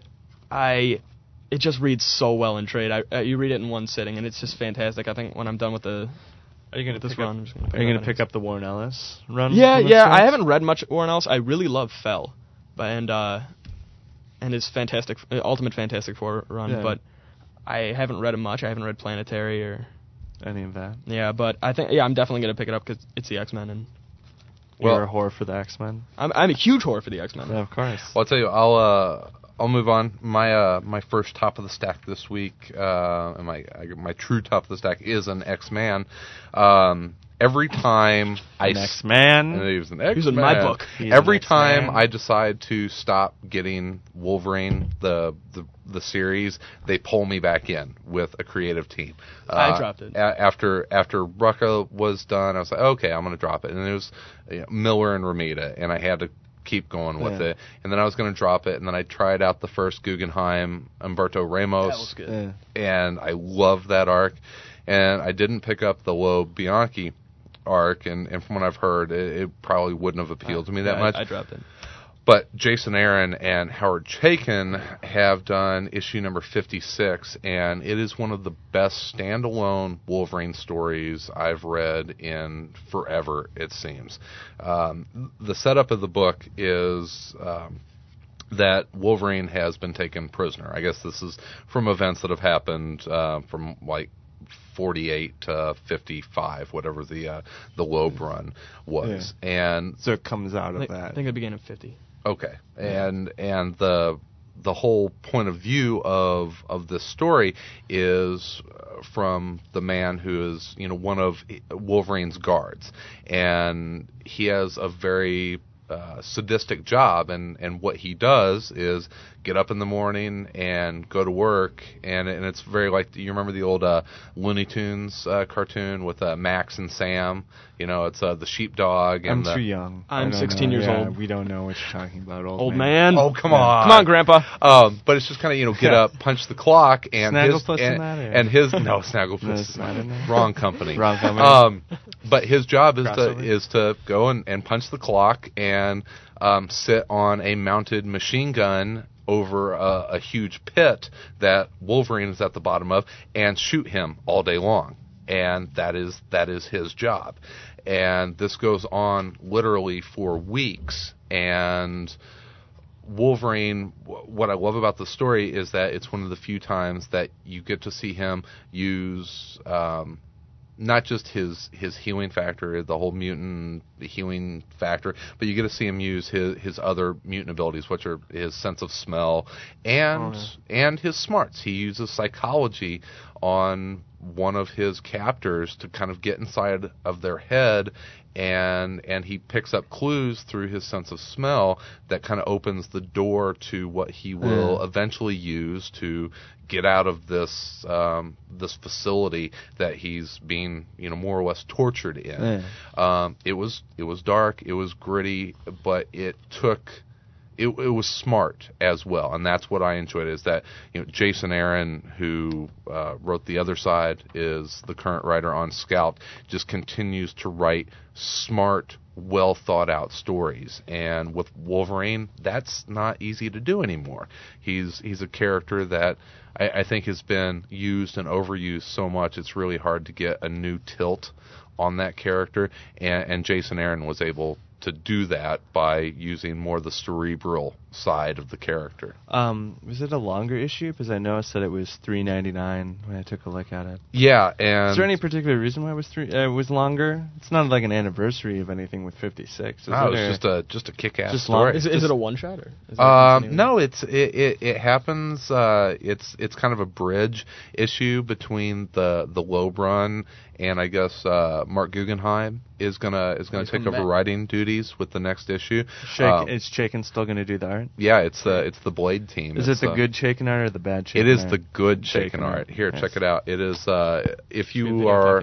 it just reads so well in trade. You read it in one sitting, and it's just fantastic. I think when I'm done with the Are you going to this run, I'm just gonna pick up the Warren Ellis run? Yeah. I haven't read much Warren Ellis. I really love Fell, and his fantastic Ultimate Fantastic Four run, but I haven't read him much. I haven't read Planetary or any of that. Yeah, but I think I'm definitely going to pick it up because it's the X-Men, and you're a whore for the X-Men. I'm a huge whore for the X-Men. Yeah, of course. Well, I'll tell you, I'll move on. My first top of the stack this week, and my true top of the stack is an X-Man. Every time X-Man, he was an X-Man. He was in my book. Every time I decide to stop getting Wolverine, the series, they pull me back in with a creative team. I dropped it after Rucka was done. I was like, okay, I'm going to drop it, and it was Miller and Romita, and I had to keep going with it. And then I was going to drop it, and then I tried out the first Guggenheim Humberto Ramos. That was good. And I loved that arc. And I didn't pick up the Loeb Bianchi arc, and from what I've heard, it probably wouldn't have appealed to me that much. I dropped it. But Jason Aaron and Howard Chaykin have done issue number 56, and it is one of the best standalone Wolverine stories I've read in forever, it seems. The setup of the book is that Wolverine has been taken prisoner. I guess this is from events that have happened from like 48 to 55, whatever the Loeb run was. Yeah. And so it comes out of that. I think it began at 50. Okay. And the whole point of view of this story is from the man who is, one of Wolverine's guards, and he has a very sadistic job, and what he does is get up in the morning and go to work, and it's very like, you remember the old Looney Tunes cartoon with Max and Sam? It's the sheepdog. And I'm too young. I'm I don't 16 know. years Yeah, old. We don't know what you're talking about, Old man. Oh, come on. Come on, Grandpa. But it's just kind of, get up, punch the clock, and Snagglepuss in that, or? and his no, Snagglepuss No, is it's not in there. wrong company. Wrong company. But his job is Crossover. to go and punch the clock and sit on a mounted machine gun over a huge pit that Wolverine is at the bottom of and shoot him all day long. And that is his job. And this goes on literally for weeks. And Wolverine, what I love about the story is that it's one of the few times that you get to see him use not just his healing factor, the whole mutant healing factor, but you get to see him use his other mutant abilities, which are his sense of smell and his smarts. He uses psychology on one of his captors to kind of get inside of their head, and he picks up clues through his sense of smell that kind of opens the door to what he will eventually use to get out of this facility that he's being more or less tortured in. It was dark, it was gritty, but it was smart as well, and that's what I enjoyed. Is that Jason Aaron, who wrote The Other Side, is the current writer on Scout, just continues to write smart, well thought out stories. And with Wolverine, that's not easy to do anymore. He's a character that I think has been used and overused so much, it's really hard to get a new tilt on that character, and Jason Aaron was able to do that by using more the cerebral side of the character. Was it a longer issue? Because I noticed that it was $3.99 when I took a look at it. Yeah, and is there any particular reason why it was longer? It's not like an anniversary of anything with 56. No, it's just a kick-ass just story. Is it a one shot or? Is it no, it happens. It's kind of a bridge issue between the Loeb run, and I guess Mark Guggenheim is gonna take over writing duties with the next issue. Is Chaykin still gonna do the art? Yeah, it's the Blade team. Is it the good Chaykin art or the bad Chaykin art? It is the good Chaykin art. Here, check it out. It is if you are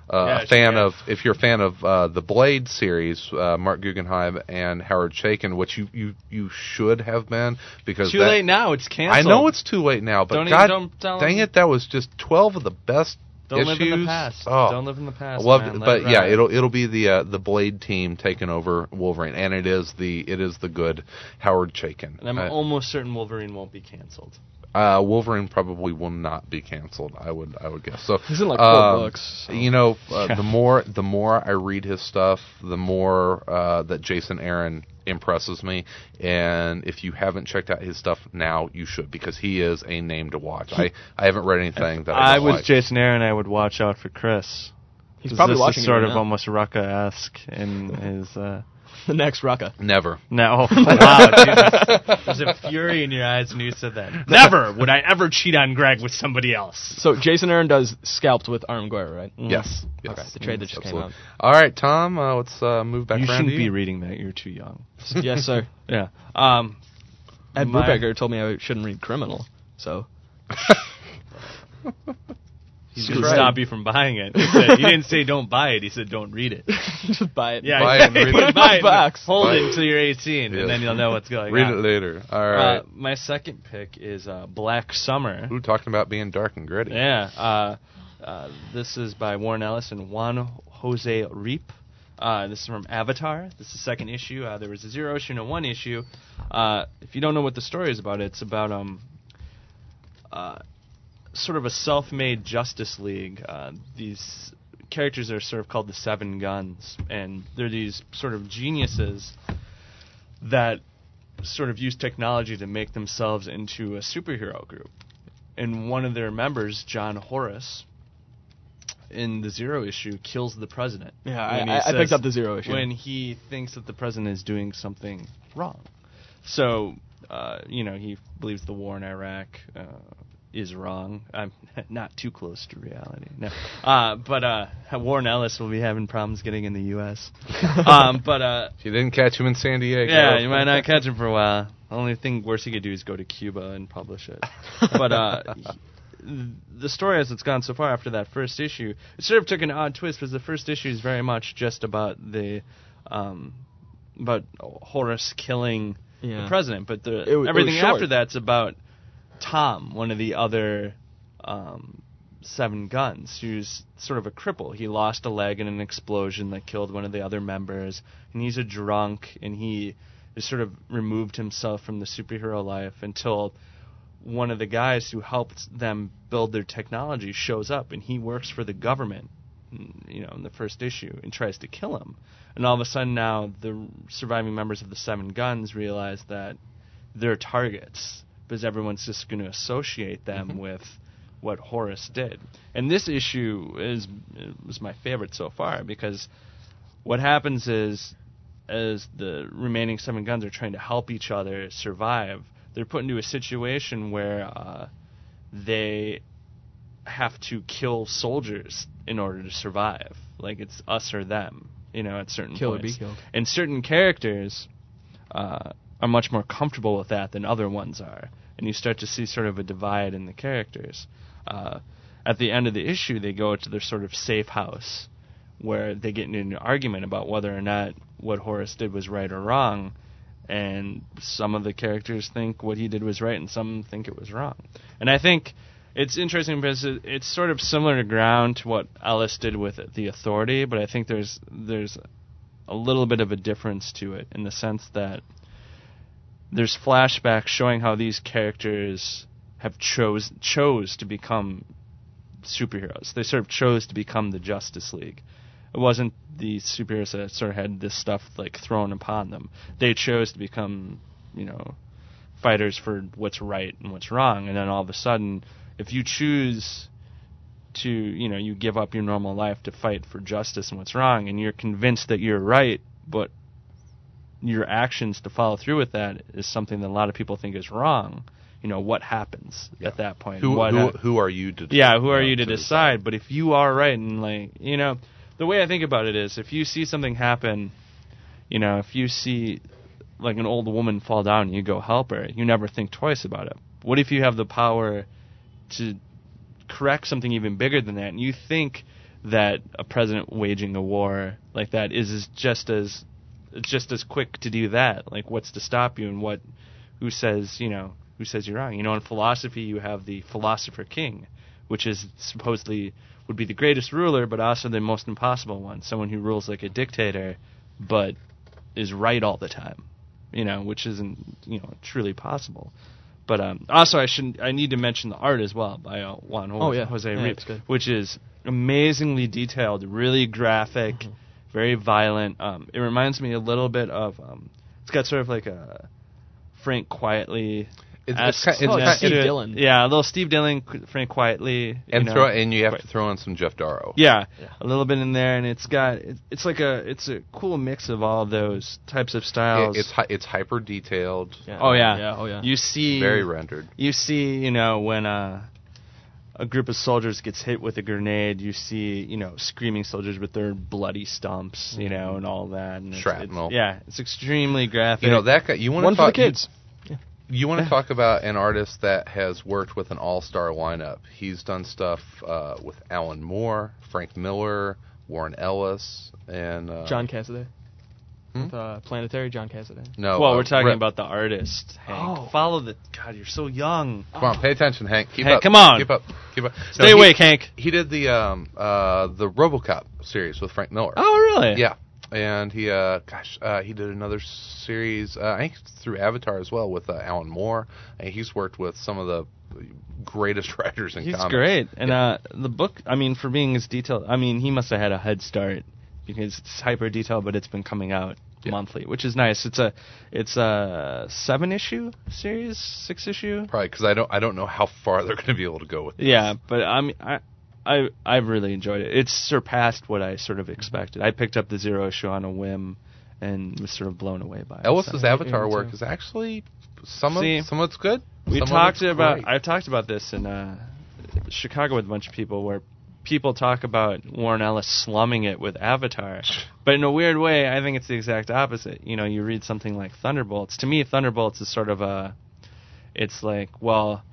if you're a fan of the Blade series, Mark Guggenheim and Howard Chaykin, which you should have been, because too late now. It's canceled. I know it's too late now, but don't tell dang them. it, that was just 12 of the best. Don't issues. live in the past. Oh, don't live in the past. I loved man. it, but Let it ride. it'll be the Blade team taking over Wolverine, and it is the good Howard Chaykin. And I'm almost certain Wolverine won't be canceled. Wolverine probably will not be canceled. I would guess. So he's in like 4 books. So. The more I read his stuff, the more that Jason Aaron impresses me. And if you haven't checked out his stuff now, you should, because he is a name to watch. I haven't read anything that I was like. Jason Aaron, I would watch out for Chris. He's probably watching this is sort it of now. almost Rucka-esque in his. The next Rucka. Never. No. Wow, dude. There's a fury in your eyes when you said that. Never would I ever cheat on Greg with somebody else. So Jason Aaron does Scalped with Arm Guerra, right? Yes. Okay, the trade that just came out. All right, Tom, let's move back You around shouldn't to be you. reading that. You're too young. Yes, sir. Yeah. Ed Brubaker told me I shouldn't read Criminal, so... He didn't stop you from buying it. He didn't say don't buy it. He said don't read it. Just buy it. Yeah, Buy it and read it. Buy it. Box. Hold Buy it it. until you're 18, and then you'll know what's going Read on. it later. All right. My second pick is Black Summer. Ooh, talking about being dark and gritty. Yeah. This is by Warren Ellis and Juan Jose Reap. This is from Avatar. This is the second issue. There was a 0 issue and a 1 issue. If you don't know what the story is about, it's about sort of a self-made Justice League. These characters are sort of called the Seven Guns, and they're these sort of geniuses that sort of use technology to make themselves into a superhero group. And one of their members, John Horace, in the 0 issue, kills the president. Yeah, I picked up the 0 issue. When he thinks that the president is doing something wrong. So, he believes the war in Iraq is wrong. I'm not too close to reality. No. But Warren Ellis will be having problems getting in the U.S. If you didn't catch him in San Diego. Yeah, you might not catch him for a while. The only thing worse he could do is go to Cuba and publish it. But the story as it's gone so far after that first issue, it sort of took an odd twist because the first issue is very much just about about Horus killing the president, but everything after that's about Tom, one of the other Seven Guns, who's sort of a cripple. He lost a leg in an explosion that killed one of the other members, and he's a drunk, and he has sort of removed himself from the superhero life until one of the guys who helped them build their technology shows up, and he works for the government, in the first issue, and tries to kill him. And all of a sudden now the surviving members of the Seven Guns realize that they're targets because everyone's just going to associate them with what Horus did. And this issue was my favorite so far because what happens is as the remaining Seven Guns are trying to help each other survive, they're put into a situation where they have to kill soldiers in order to survive. Like it's us or them, at certain Kill points. or be killed. And certain characters are much more comfortable with that than other ones are. And you start to see sort of a divide in the characters. At the end of the issue, they go to their sort of safe house where they get into an argument about whether or not what Horus did was right or wrong. And some of the characters think what he did was right and some think it was wrong. And I think it's interesting because it's sort of similar to ground to what Ellis did with The Authority, but I think there's a little bit of a difference to it in the sense that there's flashbacks showing how these characters have chose to become superheroes. They sort of chose to become the Justice League. It wasn't the superheroes that sort of had this stuff like thrown upon them. They chose to become, fighters for what's right and what's wrong. And then all of a sudden, if you choose to, you give up your normal life to fight for justice and what's wrong, and you're convinced that you're right, but your actions to follow through with that is something that a lot of people think is wrong. What happens at that point? Who are you to decide? Yeah, who are you to decide? But if you are right, and the way I think about it is, if you see something happen, if you see like an old woman fall down and you go help her, you never think twice about it. What if you have the power to correct something even bigger than that, and you think that a president waging a war like that is just as quick to do that? Like, what's to stop you, and who says you're wrong? In philosophy, you have the philosopher king, which is supposedly would be the greatest ruler, but also the most impossible one. Someone who rules like a dictator, but is right all the time, which isn't, truly possible. But also, I need to mention the art as well by Juan Jose Rivas, which is amazingly detailed, really graphic, very violent. It reminds me a little bit of, it's got sort of like a Frank Quietly. It's Steve Dillon. Yeah, a little Steve Dillon, Frank Quietly. And you have to throw in some Jeff Darrow. Yeah, a little bit in there, and it's a cool mix of all those types of styles. It's hyper detailed. Yeah. Oh yeah. You see very rendered. You see, when a group of soldiers gets hit with a grenade, you see, screaming soldiers with their bloody stumps, and all that. And shrapnel. It's extremely graphic. That guy. You want one to talk for the kids. You want to talk about an artist that has worked with an all-star lineup. He's done stuff with Alan Moore, Frank Miller, Warren Ellis, and John Cassaday. With Planetary, John Cassaday. No. Well, we're talking about the artist, Hank. Oh. Follow the... God, you're so young. Come on, pay attention, Hank. Keep Hank, up. come on. Keep up. Stay awake, Hank. He did the RoboCop series with Frank Miller. Oh, really? Yeah. And he did another series, I think through Avatar as well, with Alan Moore. And he's worked with some of the greatest writers in comics. He's great. And the book, for being as detailed, he must have had a head start because it's hyper detailed, but it's been coming out monthly, which is nice. It's a 7-issue series, 6-issue. Probably because I don't know how far they're going to be able to go with this. Yeah, but I've really enjoyed it. It's surpassed what I sort of expected. I picked up the 0 issue on a whim and was sort of blown away by it. Ellis's Avatar work is actually some of it's good. I've talked about this in Chicago with a bunch of people where people talk about Warren Ellis slumming it with Avatar, But in a weird way, I think it's the exact opposite. You know, you read something like Thunderbolts. To me, Thunderbolts is sort of it's like, well,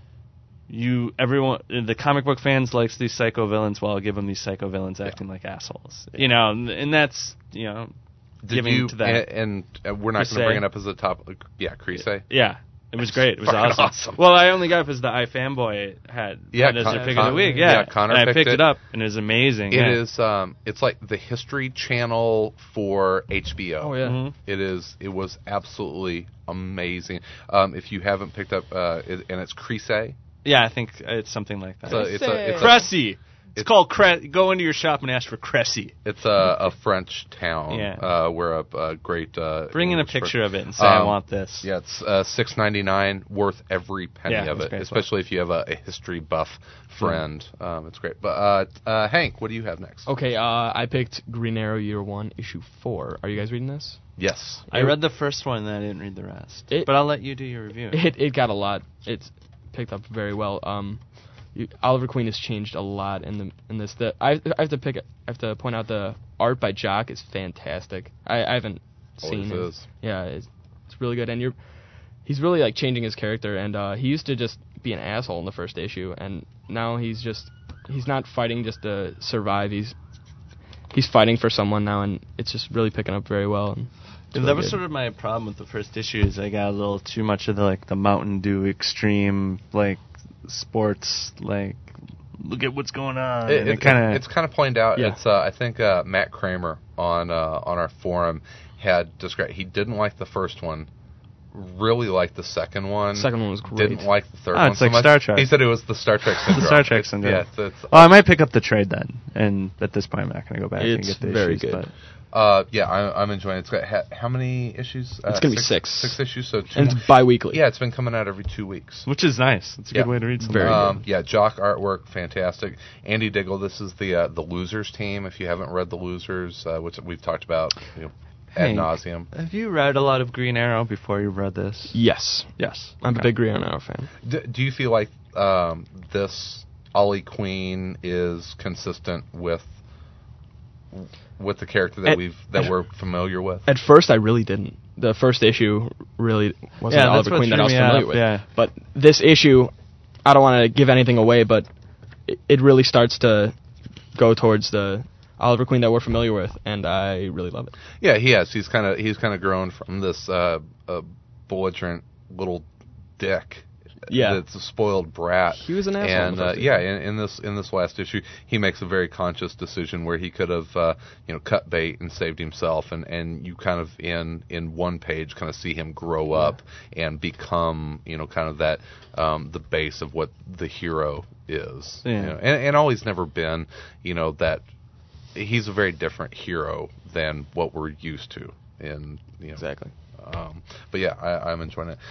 the comic book fans likes these psycho villains, well, I'll give them these psycho villains acting like assholes. You know, and that's, you know, giving to that. And we're not going to bring it up as a topic. Yeah, Creasy. Yeah. It was great. It was Fucking awesome. Well, I only got it because the iFanboy had as a pick of the week. Yeah, Connor and I picked it it up, and it was amazing. It is. It's like the History Channel for HBO. Oh yeah. Mm-hmm. It was absolutely amazing. If you haven't picked up, and it's Creasy. Yeah, I think it's something like that. So it's Cressy. It's called Go into your shop and ask for Cressy. It's a French town. Yeah. Where a great. Bring in a picture of it and say I want this. Yeah, it's $6.99, worth every penny of it, especially if you have a history buff friend. It's great. But Hank, what do you have next? Okay, I picked Green Arrow Year 1, Issue 4. Are you guys reading this? Yes. I read the first one, and then I didn't read the rest. But I'll let you do your review. It got a lot. It's picked up very well. Oliver Queen has changed a lot in this. I have to point out the art by Jock is fantastic. I haven't seen it. Yeah, it's really good, and he's really like changing his character. And he used to just be an asshole in the first issue, and now he's not fighting just to survive. He's fighting for someone now, and it's just really picking up very well. And that was sort of my problem with the first issue. Is I got a little too much of the Mountain Dew extreme sports, look at what's going on. It's kind of pointed out. Yeah. It's I think Matt Kramer on our forum had described he didn't like the first one, really liked the second one. The second one was great. Didn't like the third one. It's so like much. Star Trek. He said it was the Star Trek syndrome. The Star Trek syndrome. Yeah, I might pick up the trade then, and at this point I'm not going to go back and get the very issues. Good. I'm enjoying it. It's got how many issues? It's going to be 6. 6 issues, so 2. And it's bi-weekly. Yeah, it's been coming out every 2 weeks. Which is nice. It's a good way to read something. Very good. Yeah, Jock artwork, fantastic. Andy Diggle, this is the Losers team. If you haven't read the Losers, which we've talked about ad nauseum. Have you read a lot of Green Arrow before you read this? Yes. Yes. I'm a big Green Arrow fan. Do you feel like this Ollie Queen is consistent with the character that we're familiar with? At first, I really didn't. The first issue really wasn't Oliver Queen that I was familiar with. Yeah. But this issue, I don't want to give anything away, but it really starts to go towards the Oliver Queen that we're familiar with, and I really love it. Yeah, he has. He's kind of grown from this belligerent little dick. Yeah, it's a spoiled brat. He was an asshole. And in this last issue, he makes a very conscious decision where he could have cut bait and saved himself, and you kind of in one page kind of see him grow up and become kind of that the base of what the hero is. Yeah. And Ollie's never been that. He's a very different hero than what we're used to. Exactly. But yeah, I'm enjoying it.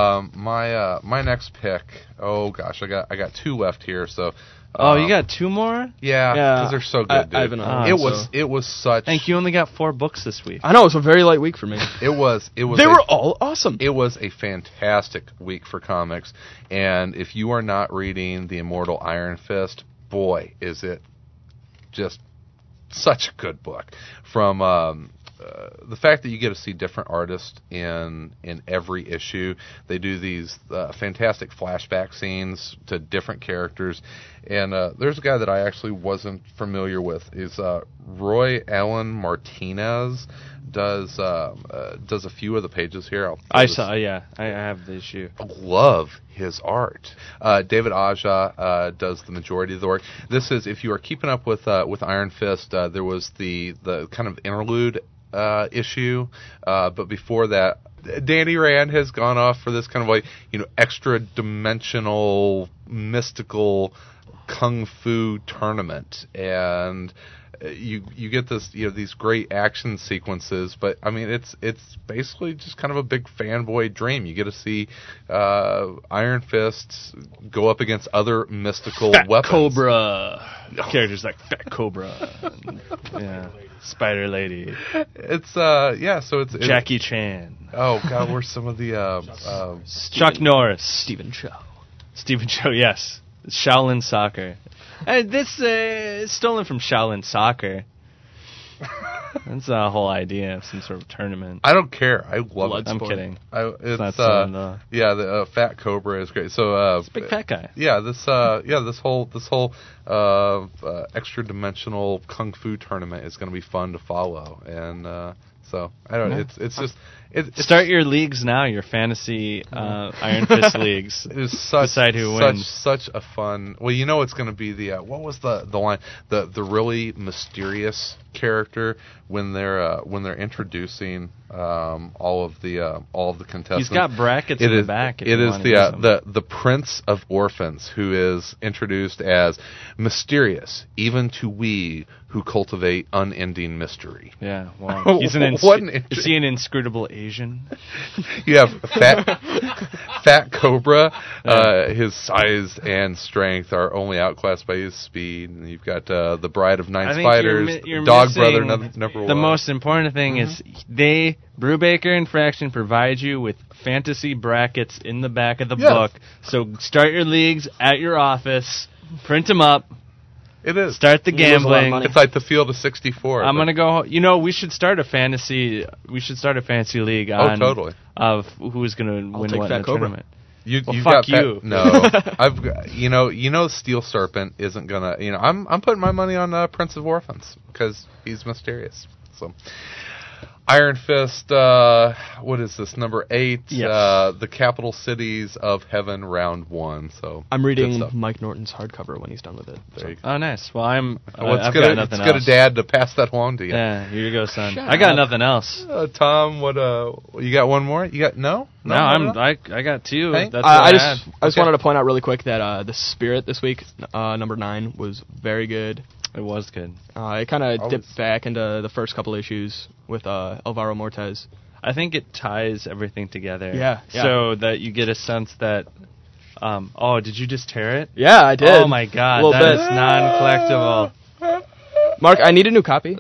My next pick. Oh gosh, I got 2 left here. So. You got 2 more? Yeah, because they're so good, dude. I have another. It was such. Hank, you only got 4 books this week. I know, it's a very light week for me. It was. They were all awesome. It was a fantastic week for comics, and if you are not reading The Immortal Iron Fist, boy, is it just such a good book. From the fact that you get to see different artists in every issue. They do these fantastic flashback scenes to different characters. And there's a guy that I actually wasn't familiar with. Is Roy Allen Martinez. Does a few of the pages here. I have the issue. Love his art. David Aja does the majority of the work. This is, if you are keeping up with Iron Fist, there was the kind of interlude issue, but before that, Danny Rand has gone off for this kind of extra dimensional mystical kung fu tournament, and you get this these great action sequences, but I mean it's basically just kind of a big fanboy dream. You get to see Iron Fist go up against other mystical weapons. Cobra characters like Fat Cobra, and, Spider Lady. It's so it's Jackie Chan. Oh God, where's some of the Chuck Norris, Stephen Chow, yes. Shaolin Soccer. This is stolen from Shaolin Soccer. That's the whole idea of some sort of tournament. I don't care. I love it. I'm Bloodsport. kidding. It's not so in the- the Fat Cobra is great. So It's a big fat guy. this whole extra dimensional kung fu tournament is going to be fun to follow, and so I don't. Yeah. It's just it's Start your leagues now, your fantasy Iron Fist leagues. It was such Decide who wins. such a fun. Well, you know it's going to be the what was the line, the really mysterious character when they're introducing all of the contestants. He's got brackets in the back. If It you is wanna use them. the Prince of Orphans, who is introduced as mysterious even to we who cultivate unending mystery. Yeah, well, he's is he an inscrutable Asian? You have Fat Cobra. His size and strength are only outclassed by his speed. And you've got the Bride of Nine I think Spiders, you're Dog missing Brother number one. The most important thing is Brubaker and Fraction provide you with fantasy brackets in the back of the book. So start your leagues at your office, print them up. It is. Start the You lose a lot of gambling. money. It's like the Field of 64. I'm gonna go. You know, we should start a fantasy. We should start a fantasy league on totally. of who's gonna win take what Fat in the Cobra. tournament. You've fuck got you. No, I've got, Steel Serpent isn't gonna. I'm putting my money on Prince of Orphans because he's mysterious. So, Iron Fist. What is this? Number 8. Yes. The Capital Cities of Heaven, Round 1. So I'm good reading stuff. Mike Norton's hardcover when he's done with it. There you go. Oh, nice. Well, I've It's got nothing good else. of Dad to pass that along to you. Yeah, here you go, son. Shut I got up. nothing else. Tom, what? You got one more? You got no? No, I got 2. Hank? That's what I I just had. wanted to point out really quick that the Spirit this week, number 9, was very good. It was good. It kind of was- dipped back into the first couple issues with Alvaro Mortez. I think it ties everything together. Yeah. So that you get a sense that. Oh, did you just tear it? Yeah, I did. Oh my God, Little that bit. is non-collectible. Mark, I need a new copy.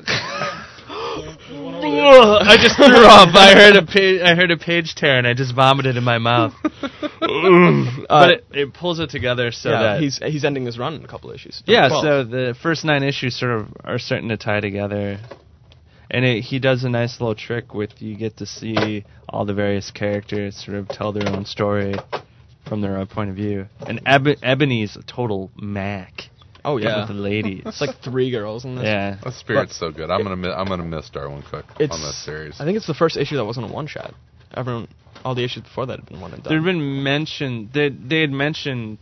I just threw up. I heard a page tear and I just vomited in my mouth. But it pulls it together so that he's ending his run in a couple issues. yeah. 12. So the first 9 issues sort of are starting to tie together, and he does a nice little trick with you get to see all the various characters sort of tell their own story from their own point of view. And Ebony's a total Mac. Oh yeah, With the ladies. it's like 3 girls in this. Yeah. The Spirit's so good. I'm gonna miss Darwin Cook on this series. I think it's the first issue that wasn't a one shot. All the issues before that had been one and done. There had been mentioned they had mentioned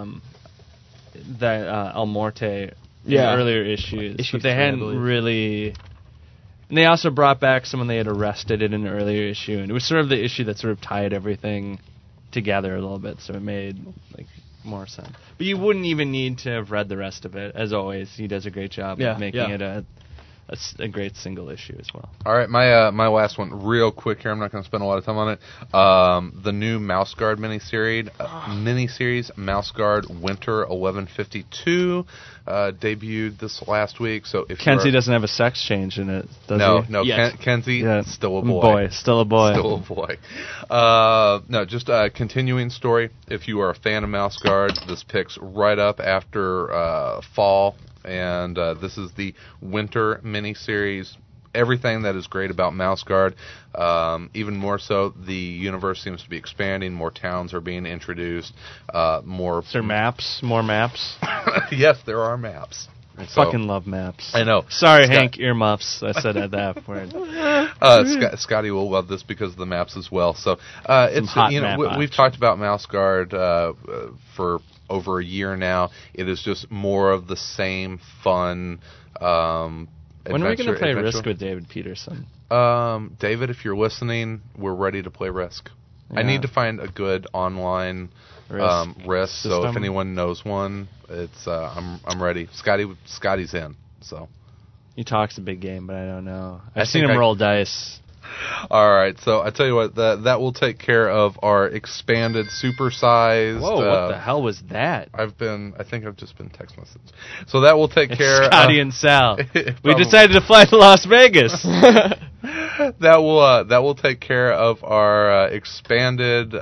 that El Morte in earlier issues, but they 3, I hadn't believe. really. And they also brought back someone they had arrested in an earlier issue, and it was sort of the issue that sort of tied everything together a little bit, so it made like more sense. But you wouldn't even need to have read the rest of it. As always, he does a great job of making it a great single issue as well. All right, my last one, real quick here. I'm not going to spend a lot of time on it. The new Mouse Guard miniseries, Mouse Guard Winter 1152, debuted this last week. So if Kenzie doesn't have a sex change in it, does he? No, Yes. Kenzie, still a boy. Still a boy. Still a boy. No, just a continuing story. If you are a fan of Mouse Guard, this picks right up after fall. And this is the winter miniseries. Everything that is great about Mouse Guard, even more so, the universe seems to be expanding. More towns are being introduced. More. Is there maps? More maps? Yes, there are maps. I fucking love maps. I know. Sorry, Hank, earmuffs. I said that word. Scotty will love this because of the maps as well. So it's hot map we've talked about Mouse Guard for over a year now. It is just more of the same fun. When are we going to play adventure. Risk with David Peterson? David, if you're listening, we're ready to play Risk. I Yeah. need to find a good online Risk. So if system. anyone knows one, it's I'm ready. Scotty's in. So. He talks a big game, but I don't know. I I've seen think him roll dice. All right, so I tell you what, that will take care of our expanded, supersized. Whoa, what the hell was that? I think I've just been text messaged. So that will take care. Scotty and Sal. We Probably. decided to fly to Las Vegas. that will take care of our expanded,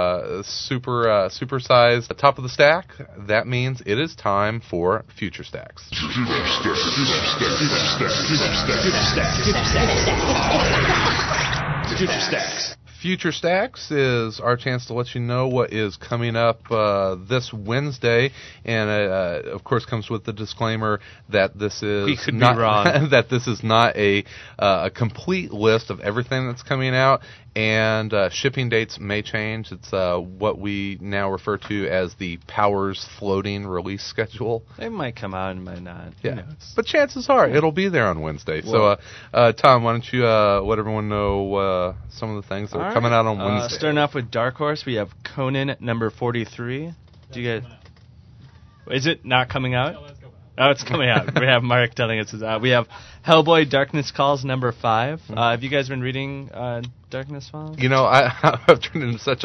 supersized top of the stack. That means it is time for Future Stacks. Future Stacks. Future Stacks is our chance to let you know what is coming up this Wednesday, and of course comes with the disclaimer that this is We could be not wrong. that this is not a complete list of everything that's coming out, and shipping dates may change. It's what we now refer to as the Powers floating release schedule. It might come out and might not. Who Yeah, knows? but chances are it'll be there on Wednesday. So, Tom, why don't you let everyone know some of the things that are coming out on Wednesday? Starting off with Dark Horse, we have Conan number 43. Do you get? Is it not coming out? Oh, it's coming out. We have Mark telling us it's out. We have Hellboy Darkness Calls number 5. Have you guys been reading Darkness Falls? You know, I've turned into such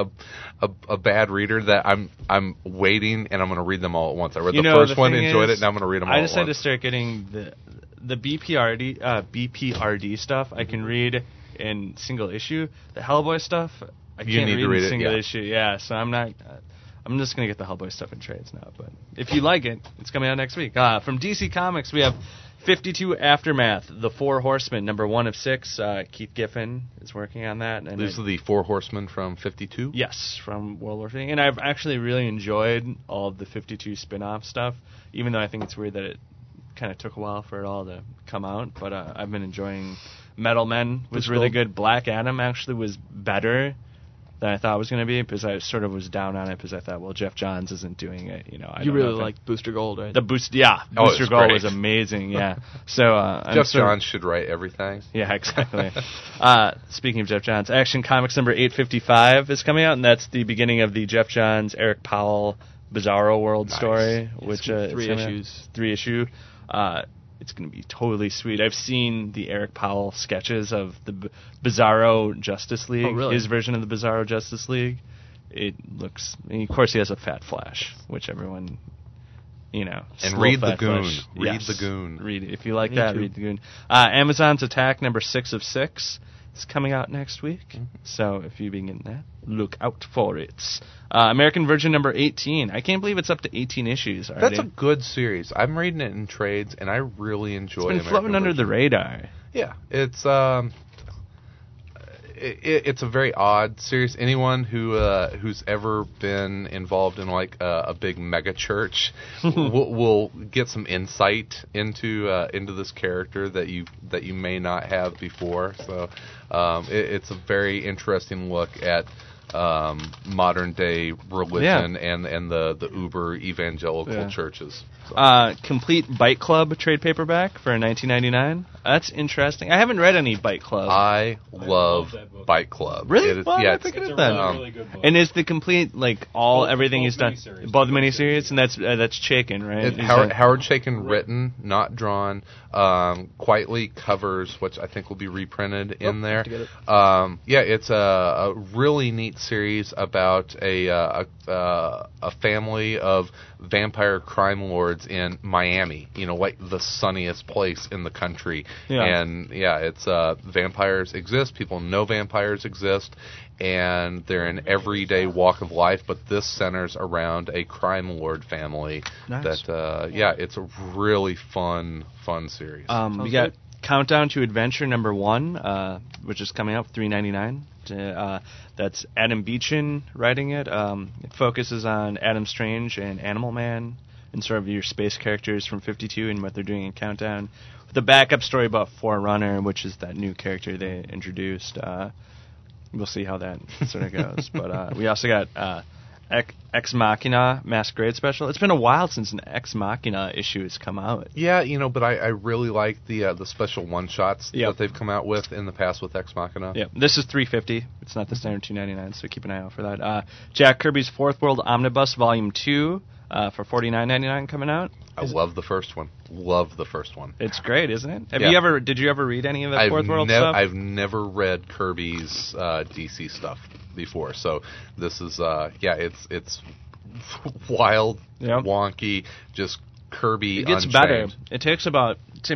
a bad reader that I'm waiting, and I'm going to read them all at once. I read the first one, enjoyed it, and I'm going to read them all at once. I decided to start getting the BPRD stuff. I can read in single issue. The Hellboy stuff, I You can't need read to read in it, single yeah. issue. Yeah, so I'm not. I'm just gonna get the Hellboy stuff in trades now. But if you like it, it's coming out next week. From DC Comics, we have 52 Aftermath, The Four Horsemen, number 1 of 6. Keith Giffen is working on that. And These are the Four Horsemen from 52? Yes, from World War III. And I've actually really enjoyed all of the 52 spin-off stuff, even though I think it's weird that it kind of took a while for it all to come out. But I've been enjoying Metal Men was really good. Black Adam actually was better than I thought it was going to be, because I sort of was down on it because I thought, well, Jeff Johns isn't doing it. You know, You really like Booster Gold, right? the Booster Oh, Booster it's Gold great. was amazing. Yeah, so Jeff Johns should write everything. Yeah, exactly. Speaking of Jeff Johns, Action Comics number 855 is coming out, and that's the beginning of the Jeff Johns, Eric Powell Bizarro World story, which is 3 issues. 3 issue. It's going to be totally sweet. I've seen the Eric Powell sketches of the Bizarro Justice League, Oh, really? his version of the Bizarro Justice League. It looks, and of course, he has a fat Flash, which everyone, you know. And slow read The fat Goon. Flash. Read Yes. The Goon. Read it. If you like Me that, too. read The Goon. Amazon's Attack number 6 of 6 is coming out next week. Mm-hmm. So if you've been getting that, look out for it. American Virgin number 18. I can't believe it's up to 18 issues already. That's a good series. I'm reading it in trades, and I really enjoy it. It's been floating under the radar. Yeah, it's it's a very odd series. Anyone who's ever been involved in like a big mega church will get some insight into this character that you may not have before. So it's a very interesting look at modern day religion and the uber evangelical churches. So. Complete Bite Club trade paperback for $19.99. That's interesting. I haven't read any Bite Club. I love love that book. Bite Club. Really? It is, Well, yeah, I think It's it a is then. really, really good book. And is the complete everything both he's done, miniseries. both miniseries, and that's Chaykin, right? Howard Chaykin written, not drawn. Quietly covers, which I think will be reprinted in there. It's a really neat series about a family of vampire crime lords in Miami. You know, like the sunniest place in the country. Yeah. And it's vampires exist. People know vampires exist. And they're in everyday walk of life, but this centers around a crime lord family. Nice. That it's a really fun series. We got Countdown to Adventure number 1, which is coming up, $3.99. That's Adam Beechin writing it. It focuses on Adam Strange and Animal Man and sort of your space characters from 52 and what they're doing in Countdown. With a backup story about Forerunner, which is that new character they introduced. We'll see how that sort of goes. But we also got Ex Machina Masquerade Special. It's been a while since an Ex Machina issue has come out. Yeah, but I really like the special one-shots Yep. that they've come out with in the past with Ex Machina. Yeah, this is $3.50. It's not the standard $2.99, so keep an eye out for that. Jack Kirby's Fourth World Omnibus Volume 2 for $49.99 coming out. I love the first one. Love the first one. It's great, isn't it? Yeah. Did you ever read any of that Fourth World stuff? I've never read Kirby's DC stuff before, so this is it's wild, Yep. wonky, just Kirby. It gets Unchained. better. It takes about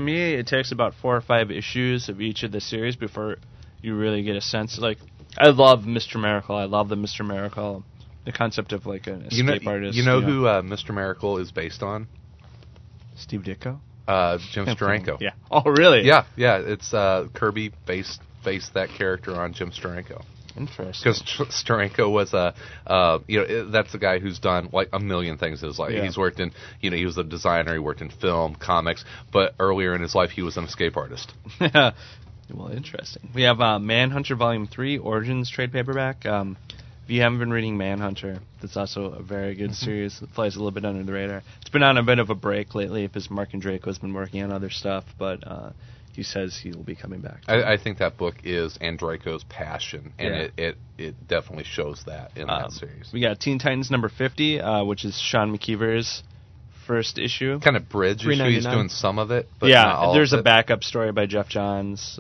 4 or 5 issues of each of the series before you really get a sense. Like, I love Mr. Miracle. I love the Mr. Miracle. The concept of like an escape artist. You know who Mr. Miracle is based on? Steve Ditko? Jim Steranko. Yeah. Oh, really? Yeah. It's Kirby based that character on Jim Steranko. Interesting. Because Steranko was that's the guy who's done like a million things in his life. Yeah. He's worked in, he was a designer. He worked in film, comics, but earlier in his life he was an escape artist. Well, interesting. We have Manhunter Volume 3, Origins trade paperback. If you haven't been reading Manhunter, that's also a very good series. It flies a little bit under the radar. It's been on a bit of a break lately because Mark Andreyko's been working on other stuff, but he says he will be coming back. I think that book is Andreyko's passion, and it definitely shows that in that series. We got Teen Titans number 50, which is Sean McKeever's first issue. Kind of bridge issue. He's doing some of it, but yeah, not all there's of a it. backup story by Jeff Johns,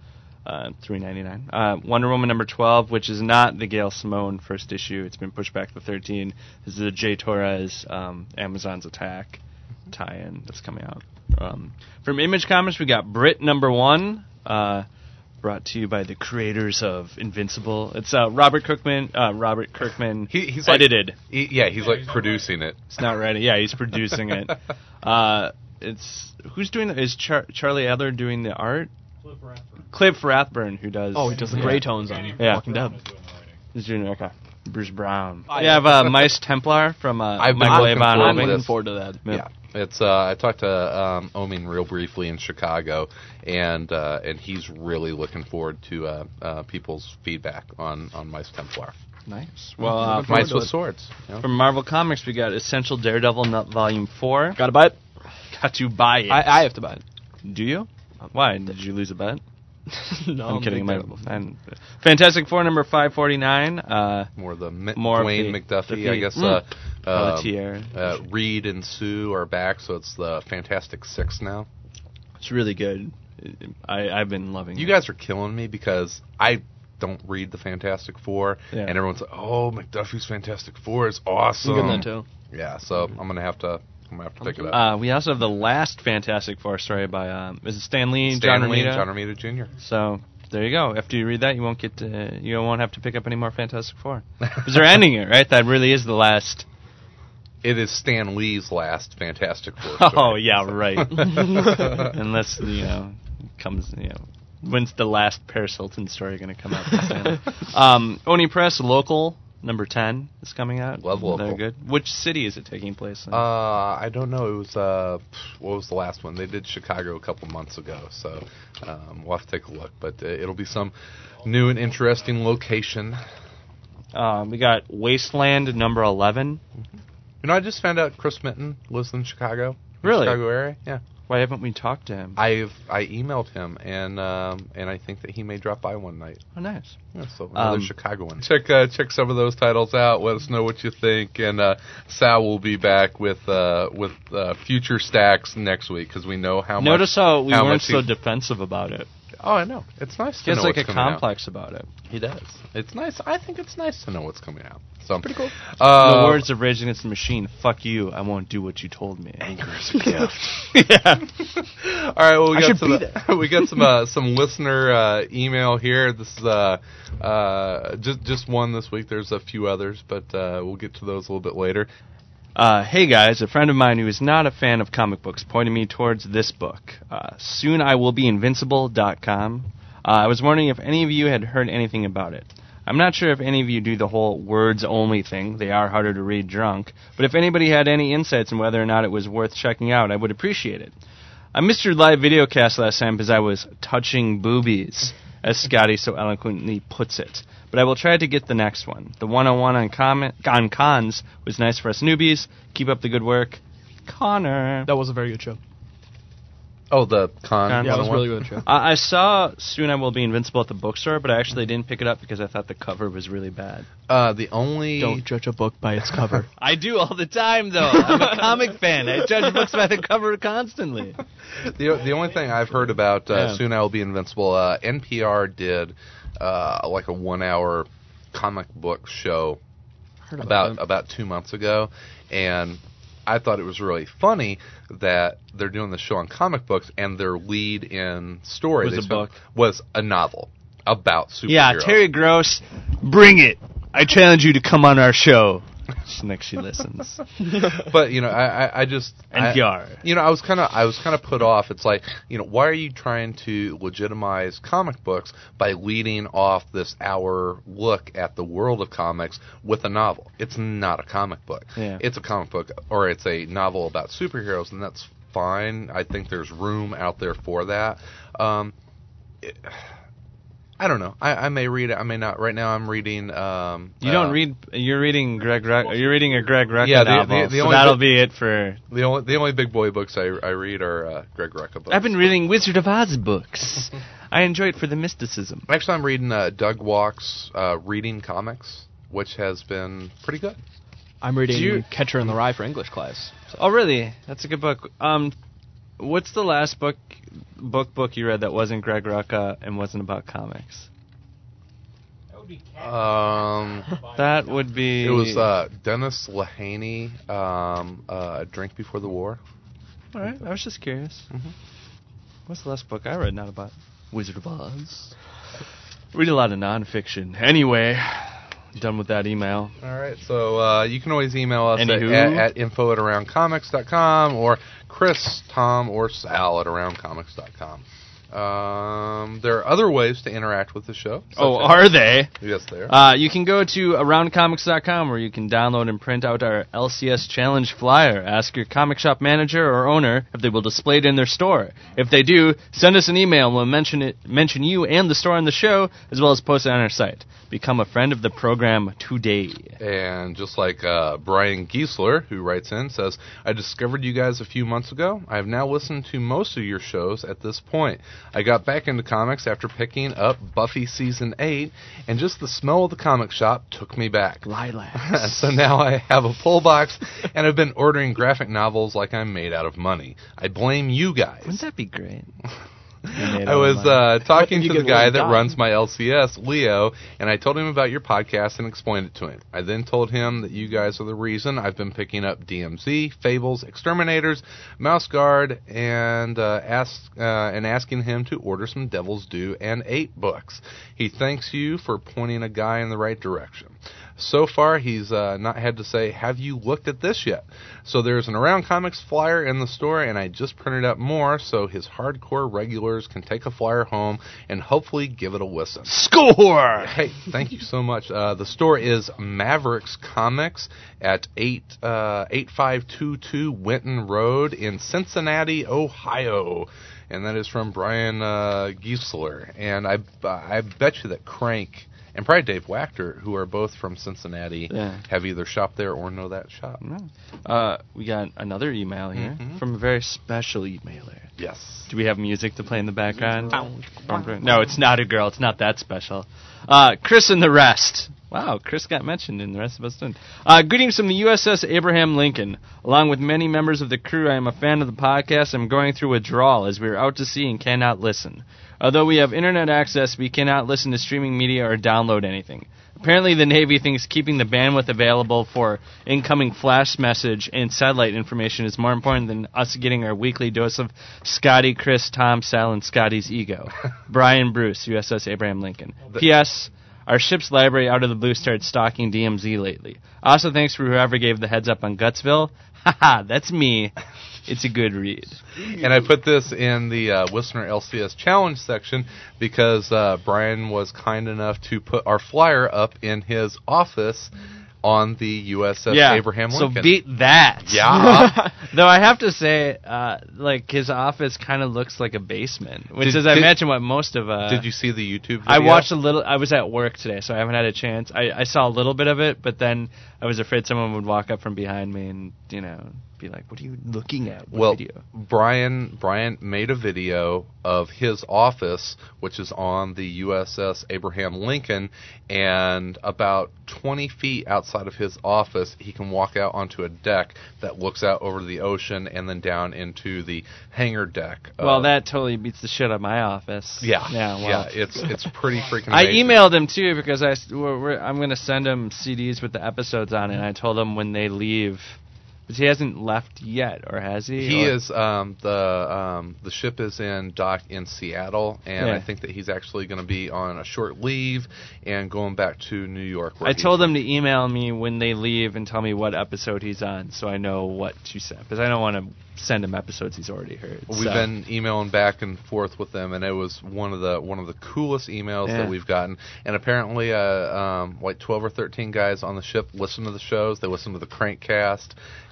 $3.99. Wonder Woman number 12, which is not the Gail Simone first issue. It's been pushed back to 13. This is the Jay Torres Amazon's Attack tie-in that's coming out. From Image Comics, we got Brit number 1, brought to you by the creators of Invincible. It's Robert Kirkman. He's edited. He's like producing it. It's not ready. Yeah, he's producing it. It's who's doing it? Is Charlie Adler doing the art? Cliff Rathburn, who does. Oh, he does the gray tones on Walking Dead. He's doing okay. Bruce Brown. We have Mice Templar from Michael Avon. I'm looking forward to that. Yeah. It's I talked to Omin real briefly in Chicago, and he's really looking forward to people's feedback on Mice Templar. Nice. Well, Mice with Swords. From Marvel Comics, we got Essential Daredevil Volume 4. Gotta buy it. Got to buy it. I have to buy it. Do you? Why? Did you lose a bet? No, I'm kidding. Fantastic Four number 549. More Dwayne McDuffie, I guess. Reed and Sue are back, so it's the Fantastic Six now. It's really good. I've been loving it. You guys are killing me because I don't read the Fantastic Four, and everyone's like, "Oh, McDuffie's Fantastic Four is awesome." I'm getting that too. Yeah, so I'm gonna have to pick it up. We also have the last Fantastic Four story by is it Stan Lee, John Romita? Romita Jr. So there you go. After you read that, you won't have to pick up any more Fantastic Four because they're ending it, right? That really is the last. It is Stan Lee's last Fantastic Four story. Oh yeah, right. Unless comes when's the last Paris Hilton story going to come out? Oni Press Local. Number 10 is coming out. Love Local. They're good. Which city is it taking place in? I don't know. It was what was the last one? They did Chicago a couple months ago, so we'll have to take a look. But it'll be some new and interesting location. We got Wasteland number 11. I just found out Chris Minton lives in Chicago. Really? Chicago area. Yeah. Why haven't we talked to him? I emailed him, and I think that he may drop by one night. Oh, nice. Yeah, so another Chicago one. Check some of those titles out. Let us know what you think, and Sal will be back with future stacks next week because we know how much. Notice how we weren't so defensive about it. Oh, I know. It's nice to know what's coming out. He has like a complex about it. He does. It's nice. I think it's nice to know what's coming out. So pretty cool. The words of Rage Against the Machine. Fuck you. I won't do what you told me. Anger is a gift. Yeah. All right. Well, we got some listener email here. This is just one this week. There's a few others, but we'll get to those a little bit later. Hey guys, a friend of mine who is not a fan of comic books pointed me towards this book, Soon I Will Be Invincible.com. I was wondering if any of you had heard anything about it. I'm not sure if any of you do the whole words-only thing. They are harder to read drunk. But if anybody had any insights on whether or not it was worth checking out, I would appreciate it. I missed your live videocast last time because I was touching boobies, as Scotty so eloquently puts it. But I will try to get the next one. The 101 on cons was nice for us newbies. Keep up the good work. Connor. That was a very good show. Oh, the con. Yeah, it was a really good show. I saw Soon I Will Be Invincible at the bookstore, but I actually didn't pick it up because I thought the cover was really bad. Don't judge a book by its cover. I do all the time, though. I'm a comic fan. I judge books by the cover constantly. The only thing I've heard about Soon I Will Be Invincible, NPR did like a 1-hour comic book show about 2 months ago, and I thought it was really funny that they're doing the show on comic books, and their lead-in story was a novel about superheroes. Yeah, Terry Gross, bring it. I challenge you to come on our show. Next she listens. But I just NPR. I was kind of put off. It's like, why are you trying to legitimize comic books by leading off this hour look at the world of comics with a novel? It's not a comic book. Yeah. It's a comic book, or it's a novel about superheroes, and that's fine. I think there's room out there for that. I don't know. I may read it. I may not. Right now, I'm reading. You don't read. You're reading Greg. You're reading a Greg Rucka novel. The so only that'll be it for. The only big boy books I read are Greg Rucka books. I've been reading Wizard of Oz books. I enjoy it for the mysticism. Actually, I'm reading Doug Walk's Reading Comics, which has been pretty good. I'm reading Catcher in the Rye for English class. So. Oh, really? That's a good book. What's the last book you read that wasn't Greg Rucka and wasn't about comics? That would be. It was Dennis Lehane, Drink Before the War. All right, I was just curious. Mm-hmm. What's the last book I read? Not about Wizard of Oz. Read a lot of nonfiction. Anyway, done with that email. All right, so you can always email us at info@aroundcomics.com or Chris, Tom, or Sal at aroundcomics.com. There are other ways to interact with the show. Oh, are they? Yes, they are. You can go to aroundcomics.com where you can download and print out our LCS Challenge flyer. Ask your comic shop manager or owner if they will display it in their store. If they do, send us an email and we'll mention you and the store on the show, as well as post it on our site. Become a friend of the program today. And just like Brian Giesler, who writes in, says, I discovered you guys a few months ago. I have now listened to most of your shows at this point. I got back into comics after picking up Buffy Season 8, and just the smell of the comic shop took me back. Lilacs. So now I have a pull box, and I've been ordering graphic novels like I'm made out of money. I blame you guys. Wouldn't that be great? I was talking to the guy that runs my LCS, Leo, and I told him about your podcast and explained it to him. I then told him that you guys are the reason I've been picking up DMZ, Fables, Exterminators, Mouse Guard, and asking him to order some Devil's Due and 8 books. He thanks you for pointing a guy in the right direction. So far, he's not had to say, have you looked at this yet? So there's an Around Comics flyer in the store, and I just printed up more so his hardcore regulars can take a flyer home and hopefully give it a listen. Score! Hey, thank you so much. The store is Mavericks Comics at 8522 Winton Road in Cincinnati, Ohio. And that is from Brian Giesler. And I bet you that Crank and probably Dave Wachter, who are both from Cincinnati, have either shopped there or know that shop. We got another email here from a very special emailer. Yes. Do we have music to play in the background? No, it's not a girl. It's not that special. Chris and the rest. Wow, Chris got mentioned and the rest of us didn't. Greetings from the USS Abraham Lincoln. Along with many members of the crew, I am a fan of the podcast. I'm going through withdrawal as we are out to sea and cannot listen. Although we have internet access, we cannot listen to streaming media or download anything. Apparently the Navy thinks keeping the bandwidth available for incoming flash message and satellite information is more important than us getting our weekly dose of Scotty, Chris, Tom, Sal, and Scotty's ego. Brian Bruce, USS Abraham Lincoln. P.S. Our ship's library out of the blue started stalking DMZ lately. Also, thanks for whoever gave the heads up on Gutsville. Haha, that's me. It's a good read. And I put this in the listener LCS challenge section because Brian was kind enough to put our flyer up in his office on the USS Abraham Lincoln. So beat that. Yeah. Though I have to say, his office kind of looks like a basement, which I imagine what most of... did you see the YouTube video? I watched a little... I was at work today, so I haven't had a chance. I saw a little bit of it, but then I was afraid someone would walk up from behind me and, be like, what are you looking at? What video? Brian made a video of his office, which is on the USS Abraham Lincoln, and about 20 feet outside of his office, he can walk out onto a deck that looks out over the ocean and then down into the hangar deck. Well, that totally beats the shit out of my office. Yeah. It's pretty freaking amazing. I emailed him, too, because I'm going to send him CDs with the episodes on it, and I told him when they leave... But he hasn't left yet, or has he? He Or- is the ship is in dock in Seattle, and Yeah. I think that he's actually going to be on a short leave and going back to New York. Where I he's- told them to email me when they leave and tell me what episode he's on, so I know what to send. Because I don't want to send him episodes he's already heard. We've so. been emailing back and forth with them, and it was one of the coolest emails Yeah. that we've gotten. And apparently, like 12 or 13 guys on the ship listen to the shows. They listen to the Crankcast,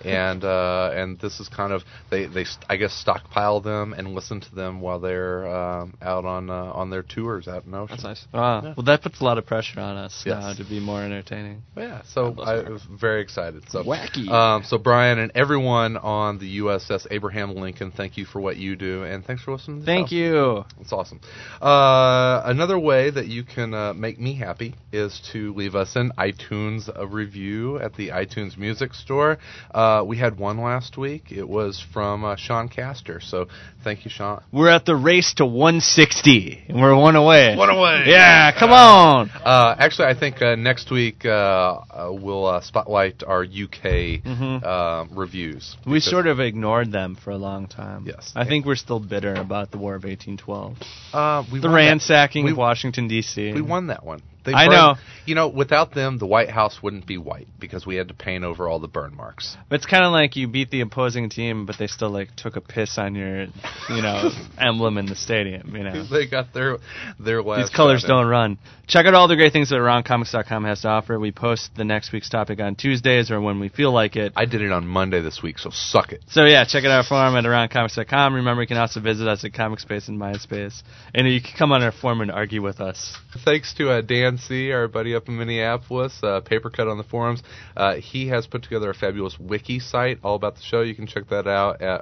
and this is kind of they I guess stockpile them and listen to them while they're out on their tours out in the ocean. That's nice. Wow. Well, that puts a lot of pressure on us Yes. now to be more entertaining. Yeah, so I was very excited. So Wacky. So Brian and everyone on the USS Abraham Lincoln, thank you for what you do, and thanks for listening to the Thank show. you. It's awesome. Another way that you can make me happy is to leave us an iTunes review at the iTunes Music Store. We had one last week. It was from Sean Castor, so thank you, Sean. We're at the race to 160, and we're one away. One away. Yeah, come on. Actually, I think next week we'll spotlight our UK reviews. We sort of ignored them for a long time. Yes. I think we're still bitter about the War of 1812. We The won ransacking we- of Washington, D.C. We won that one. I know. You know, without them, the White House wouldn't be white because we had to paint over all the burn marks. But it's kind of like you beat the opposing team, but they still took a piss on your, emblem in the stadium. They got their last. These colors shot in. don't run. Check out all the great things that AroundComics.com has to offer. We post the next week's topic on Tuesdays or when we feel like it. I did it on Monday this week, so suck it. So yeah, check out our forum at AroundComics.com. Remember, you can also visit us at ComicSpace and MySpace, and you can come on our forum and argue with us. Thanks to Dan C., our buddy up in Minneapolis, Paper Cut on the forums. He has put together a fabulous wiki site all about the show. You can check that out at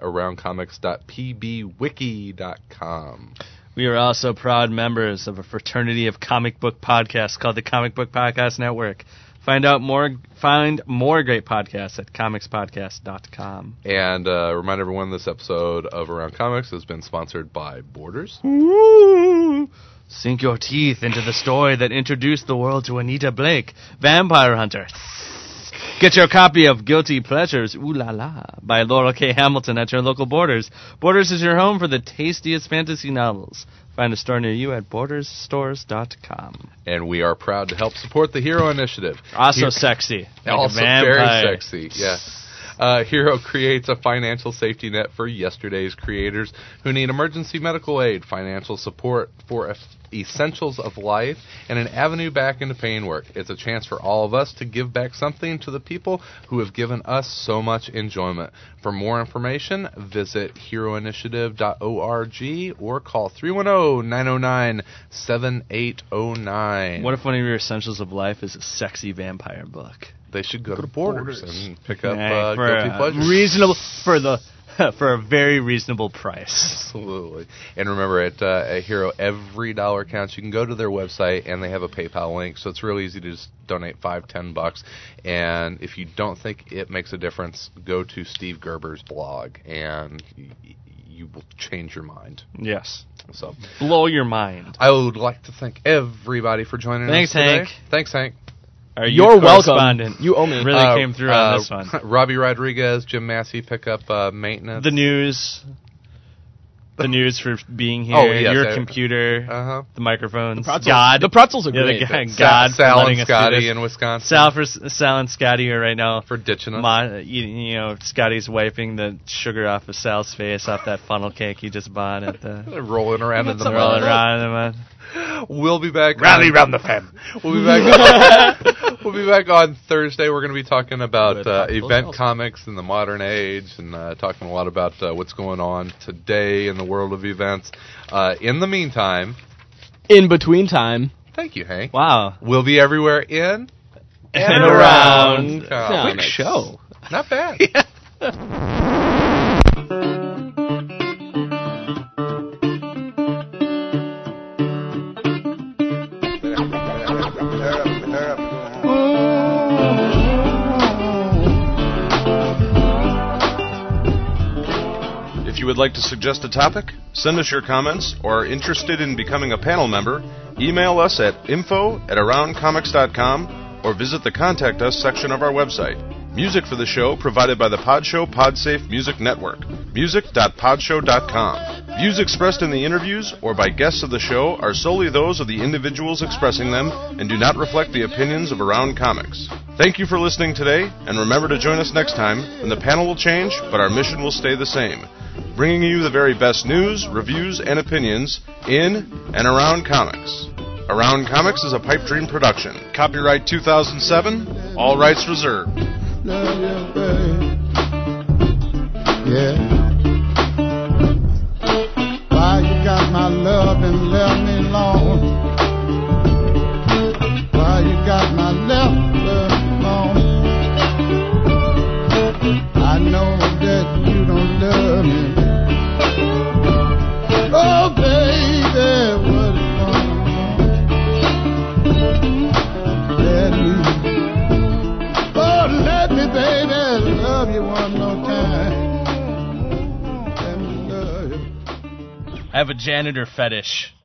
aroundcomics.pbwiki.com. We are also proud members of a fraternity of comic book podcasts called the Comic Book Podcast Network. Find more great podcasts at comicspodcast.com. And remind everyone this episode of Around Comics has been sponsored by Borders. Ooh. Sink your teeth into the story that introduced the world to Anita Blake, Vampire Hunter. Get your copy of Guilty Pleasures, Ooh La La, by Laurel K. Hamilton at your local Borders. Borders is your home for the tastiest fantasy novels. Find a store near you at bordersstores.com. And we are proud to help support the Hero Initiative. Also sexy. Like Also a vampire. very sexy, yeah. Hero creates a financial safety net for yesterday's creators who need emergency medical aid, financial support for essentials of life, and an avenue back into paying work. It's a chance for all of us to give back something to the people who have given us so much enjoyment. For more information, visit heroinitiative.org or call 310-909-7809. What if one of your essentials of life is a sexy vampire book? They should go to Borders and pick up Hey, Guilty Pleasures. reasonable for a very reasonable price. Absolutely. And remember, at Hero, every dollar counts. You can go to their website, and they have a PayPal link, so it's really easy to just donate $5-10. And if you don't think it makes a difference, go to Steve Gerber's blog, and you will change your mind. Yes. So Blow your mind. I would like to thank everybody for joining Thanks, us today. Hank. Thanks, Hank. Our You're youth welcome. correspondent You owe me. really came through on this one. Robbie Rodriguez, Jim Massey pick up maintenance. The news for being here. Oh, yes, Your computer. Uh-huh. The microphones. Pretzels. God. The pretzels are Yeah, great. the guy, but- God for Sal letting and us do Scotty this. in Wisconsin. Sal and Scotty are right now. For ditching us. Scotty's wiping the sugar off of Sal's face off that funnel cake he just bought at the Rolling around in the rolling mud. around in the mud. We'll be back. Rally round the fen. We'll be back. We'll be back on Thursday. We're going to be talking about event comics in the modern age, and talking a lot about what's going on today in the world of events. In the meantime, In between time. thank you, Hank. Wow. We'll be everywhere in And around. comics. Quick show. Not bad. If you would like to suggest a topic, send us your comments, or are interested in becoming a panel member, email us at info@aroundcomics.com or visit the Contact Us section of our website. Music for the show provided by the Podshow Podsafe Music Network. Music.podshow.com. Views expressed in the interviews or by guests of the show are solely those of the individuals expressing them and do not reflect the opinions of Around Comics. Thank you for listening today, and remember to join us next time when the panel will change, but our mission will stay the same. Bringing you the very best news, reviews, and opinions in and around comics. Around Comics is a Pipe Dream production. Copyright 2007, all rights reserved. Love you, baby. Yeah. Why you got my love and left me alone? Why you got my love alone? I know that you don't love me. Oh, baby, what is going on? Let me, baby, love you one more time. Let me love you. I have a janitor fetish.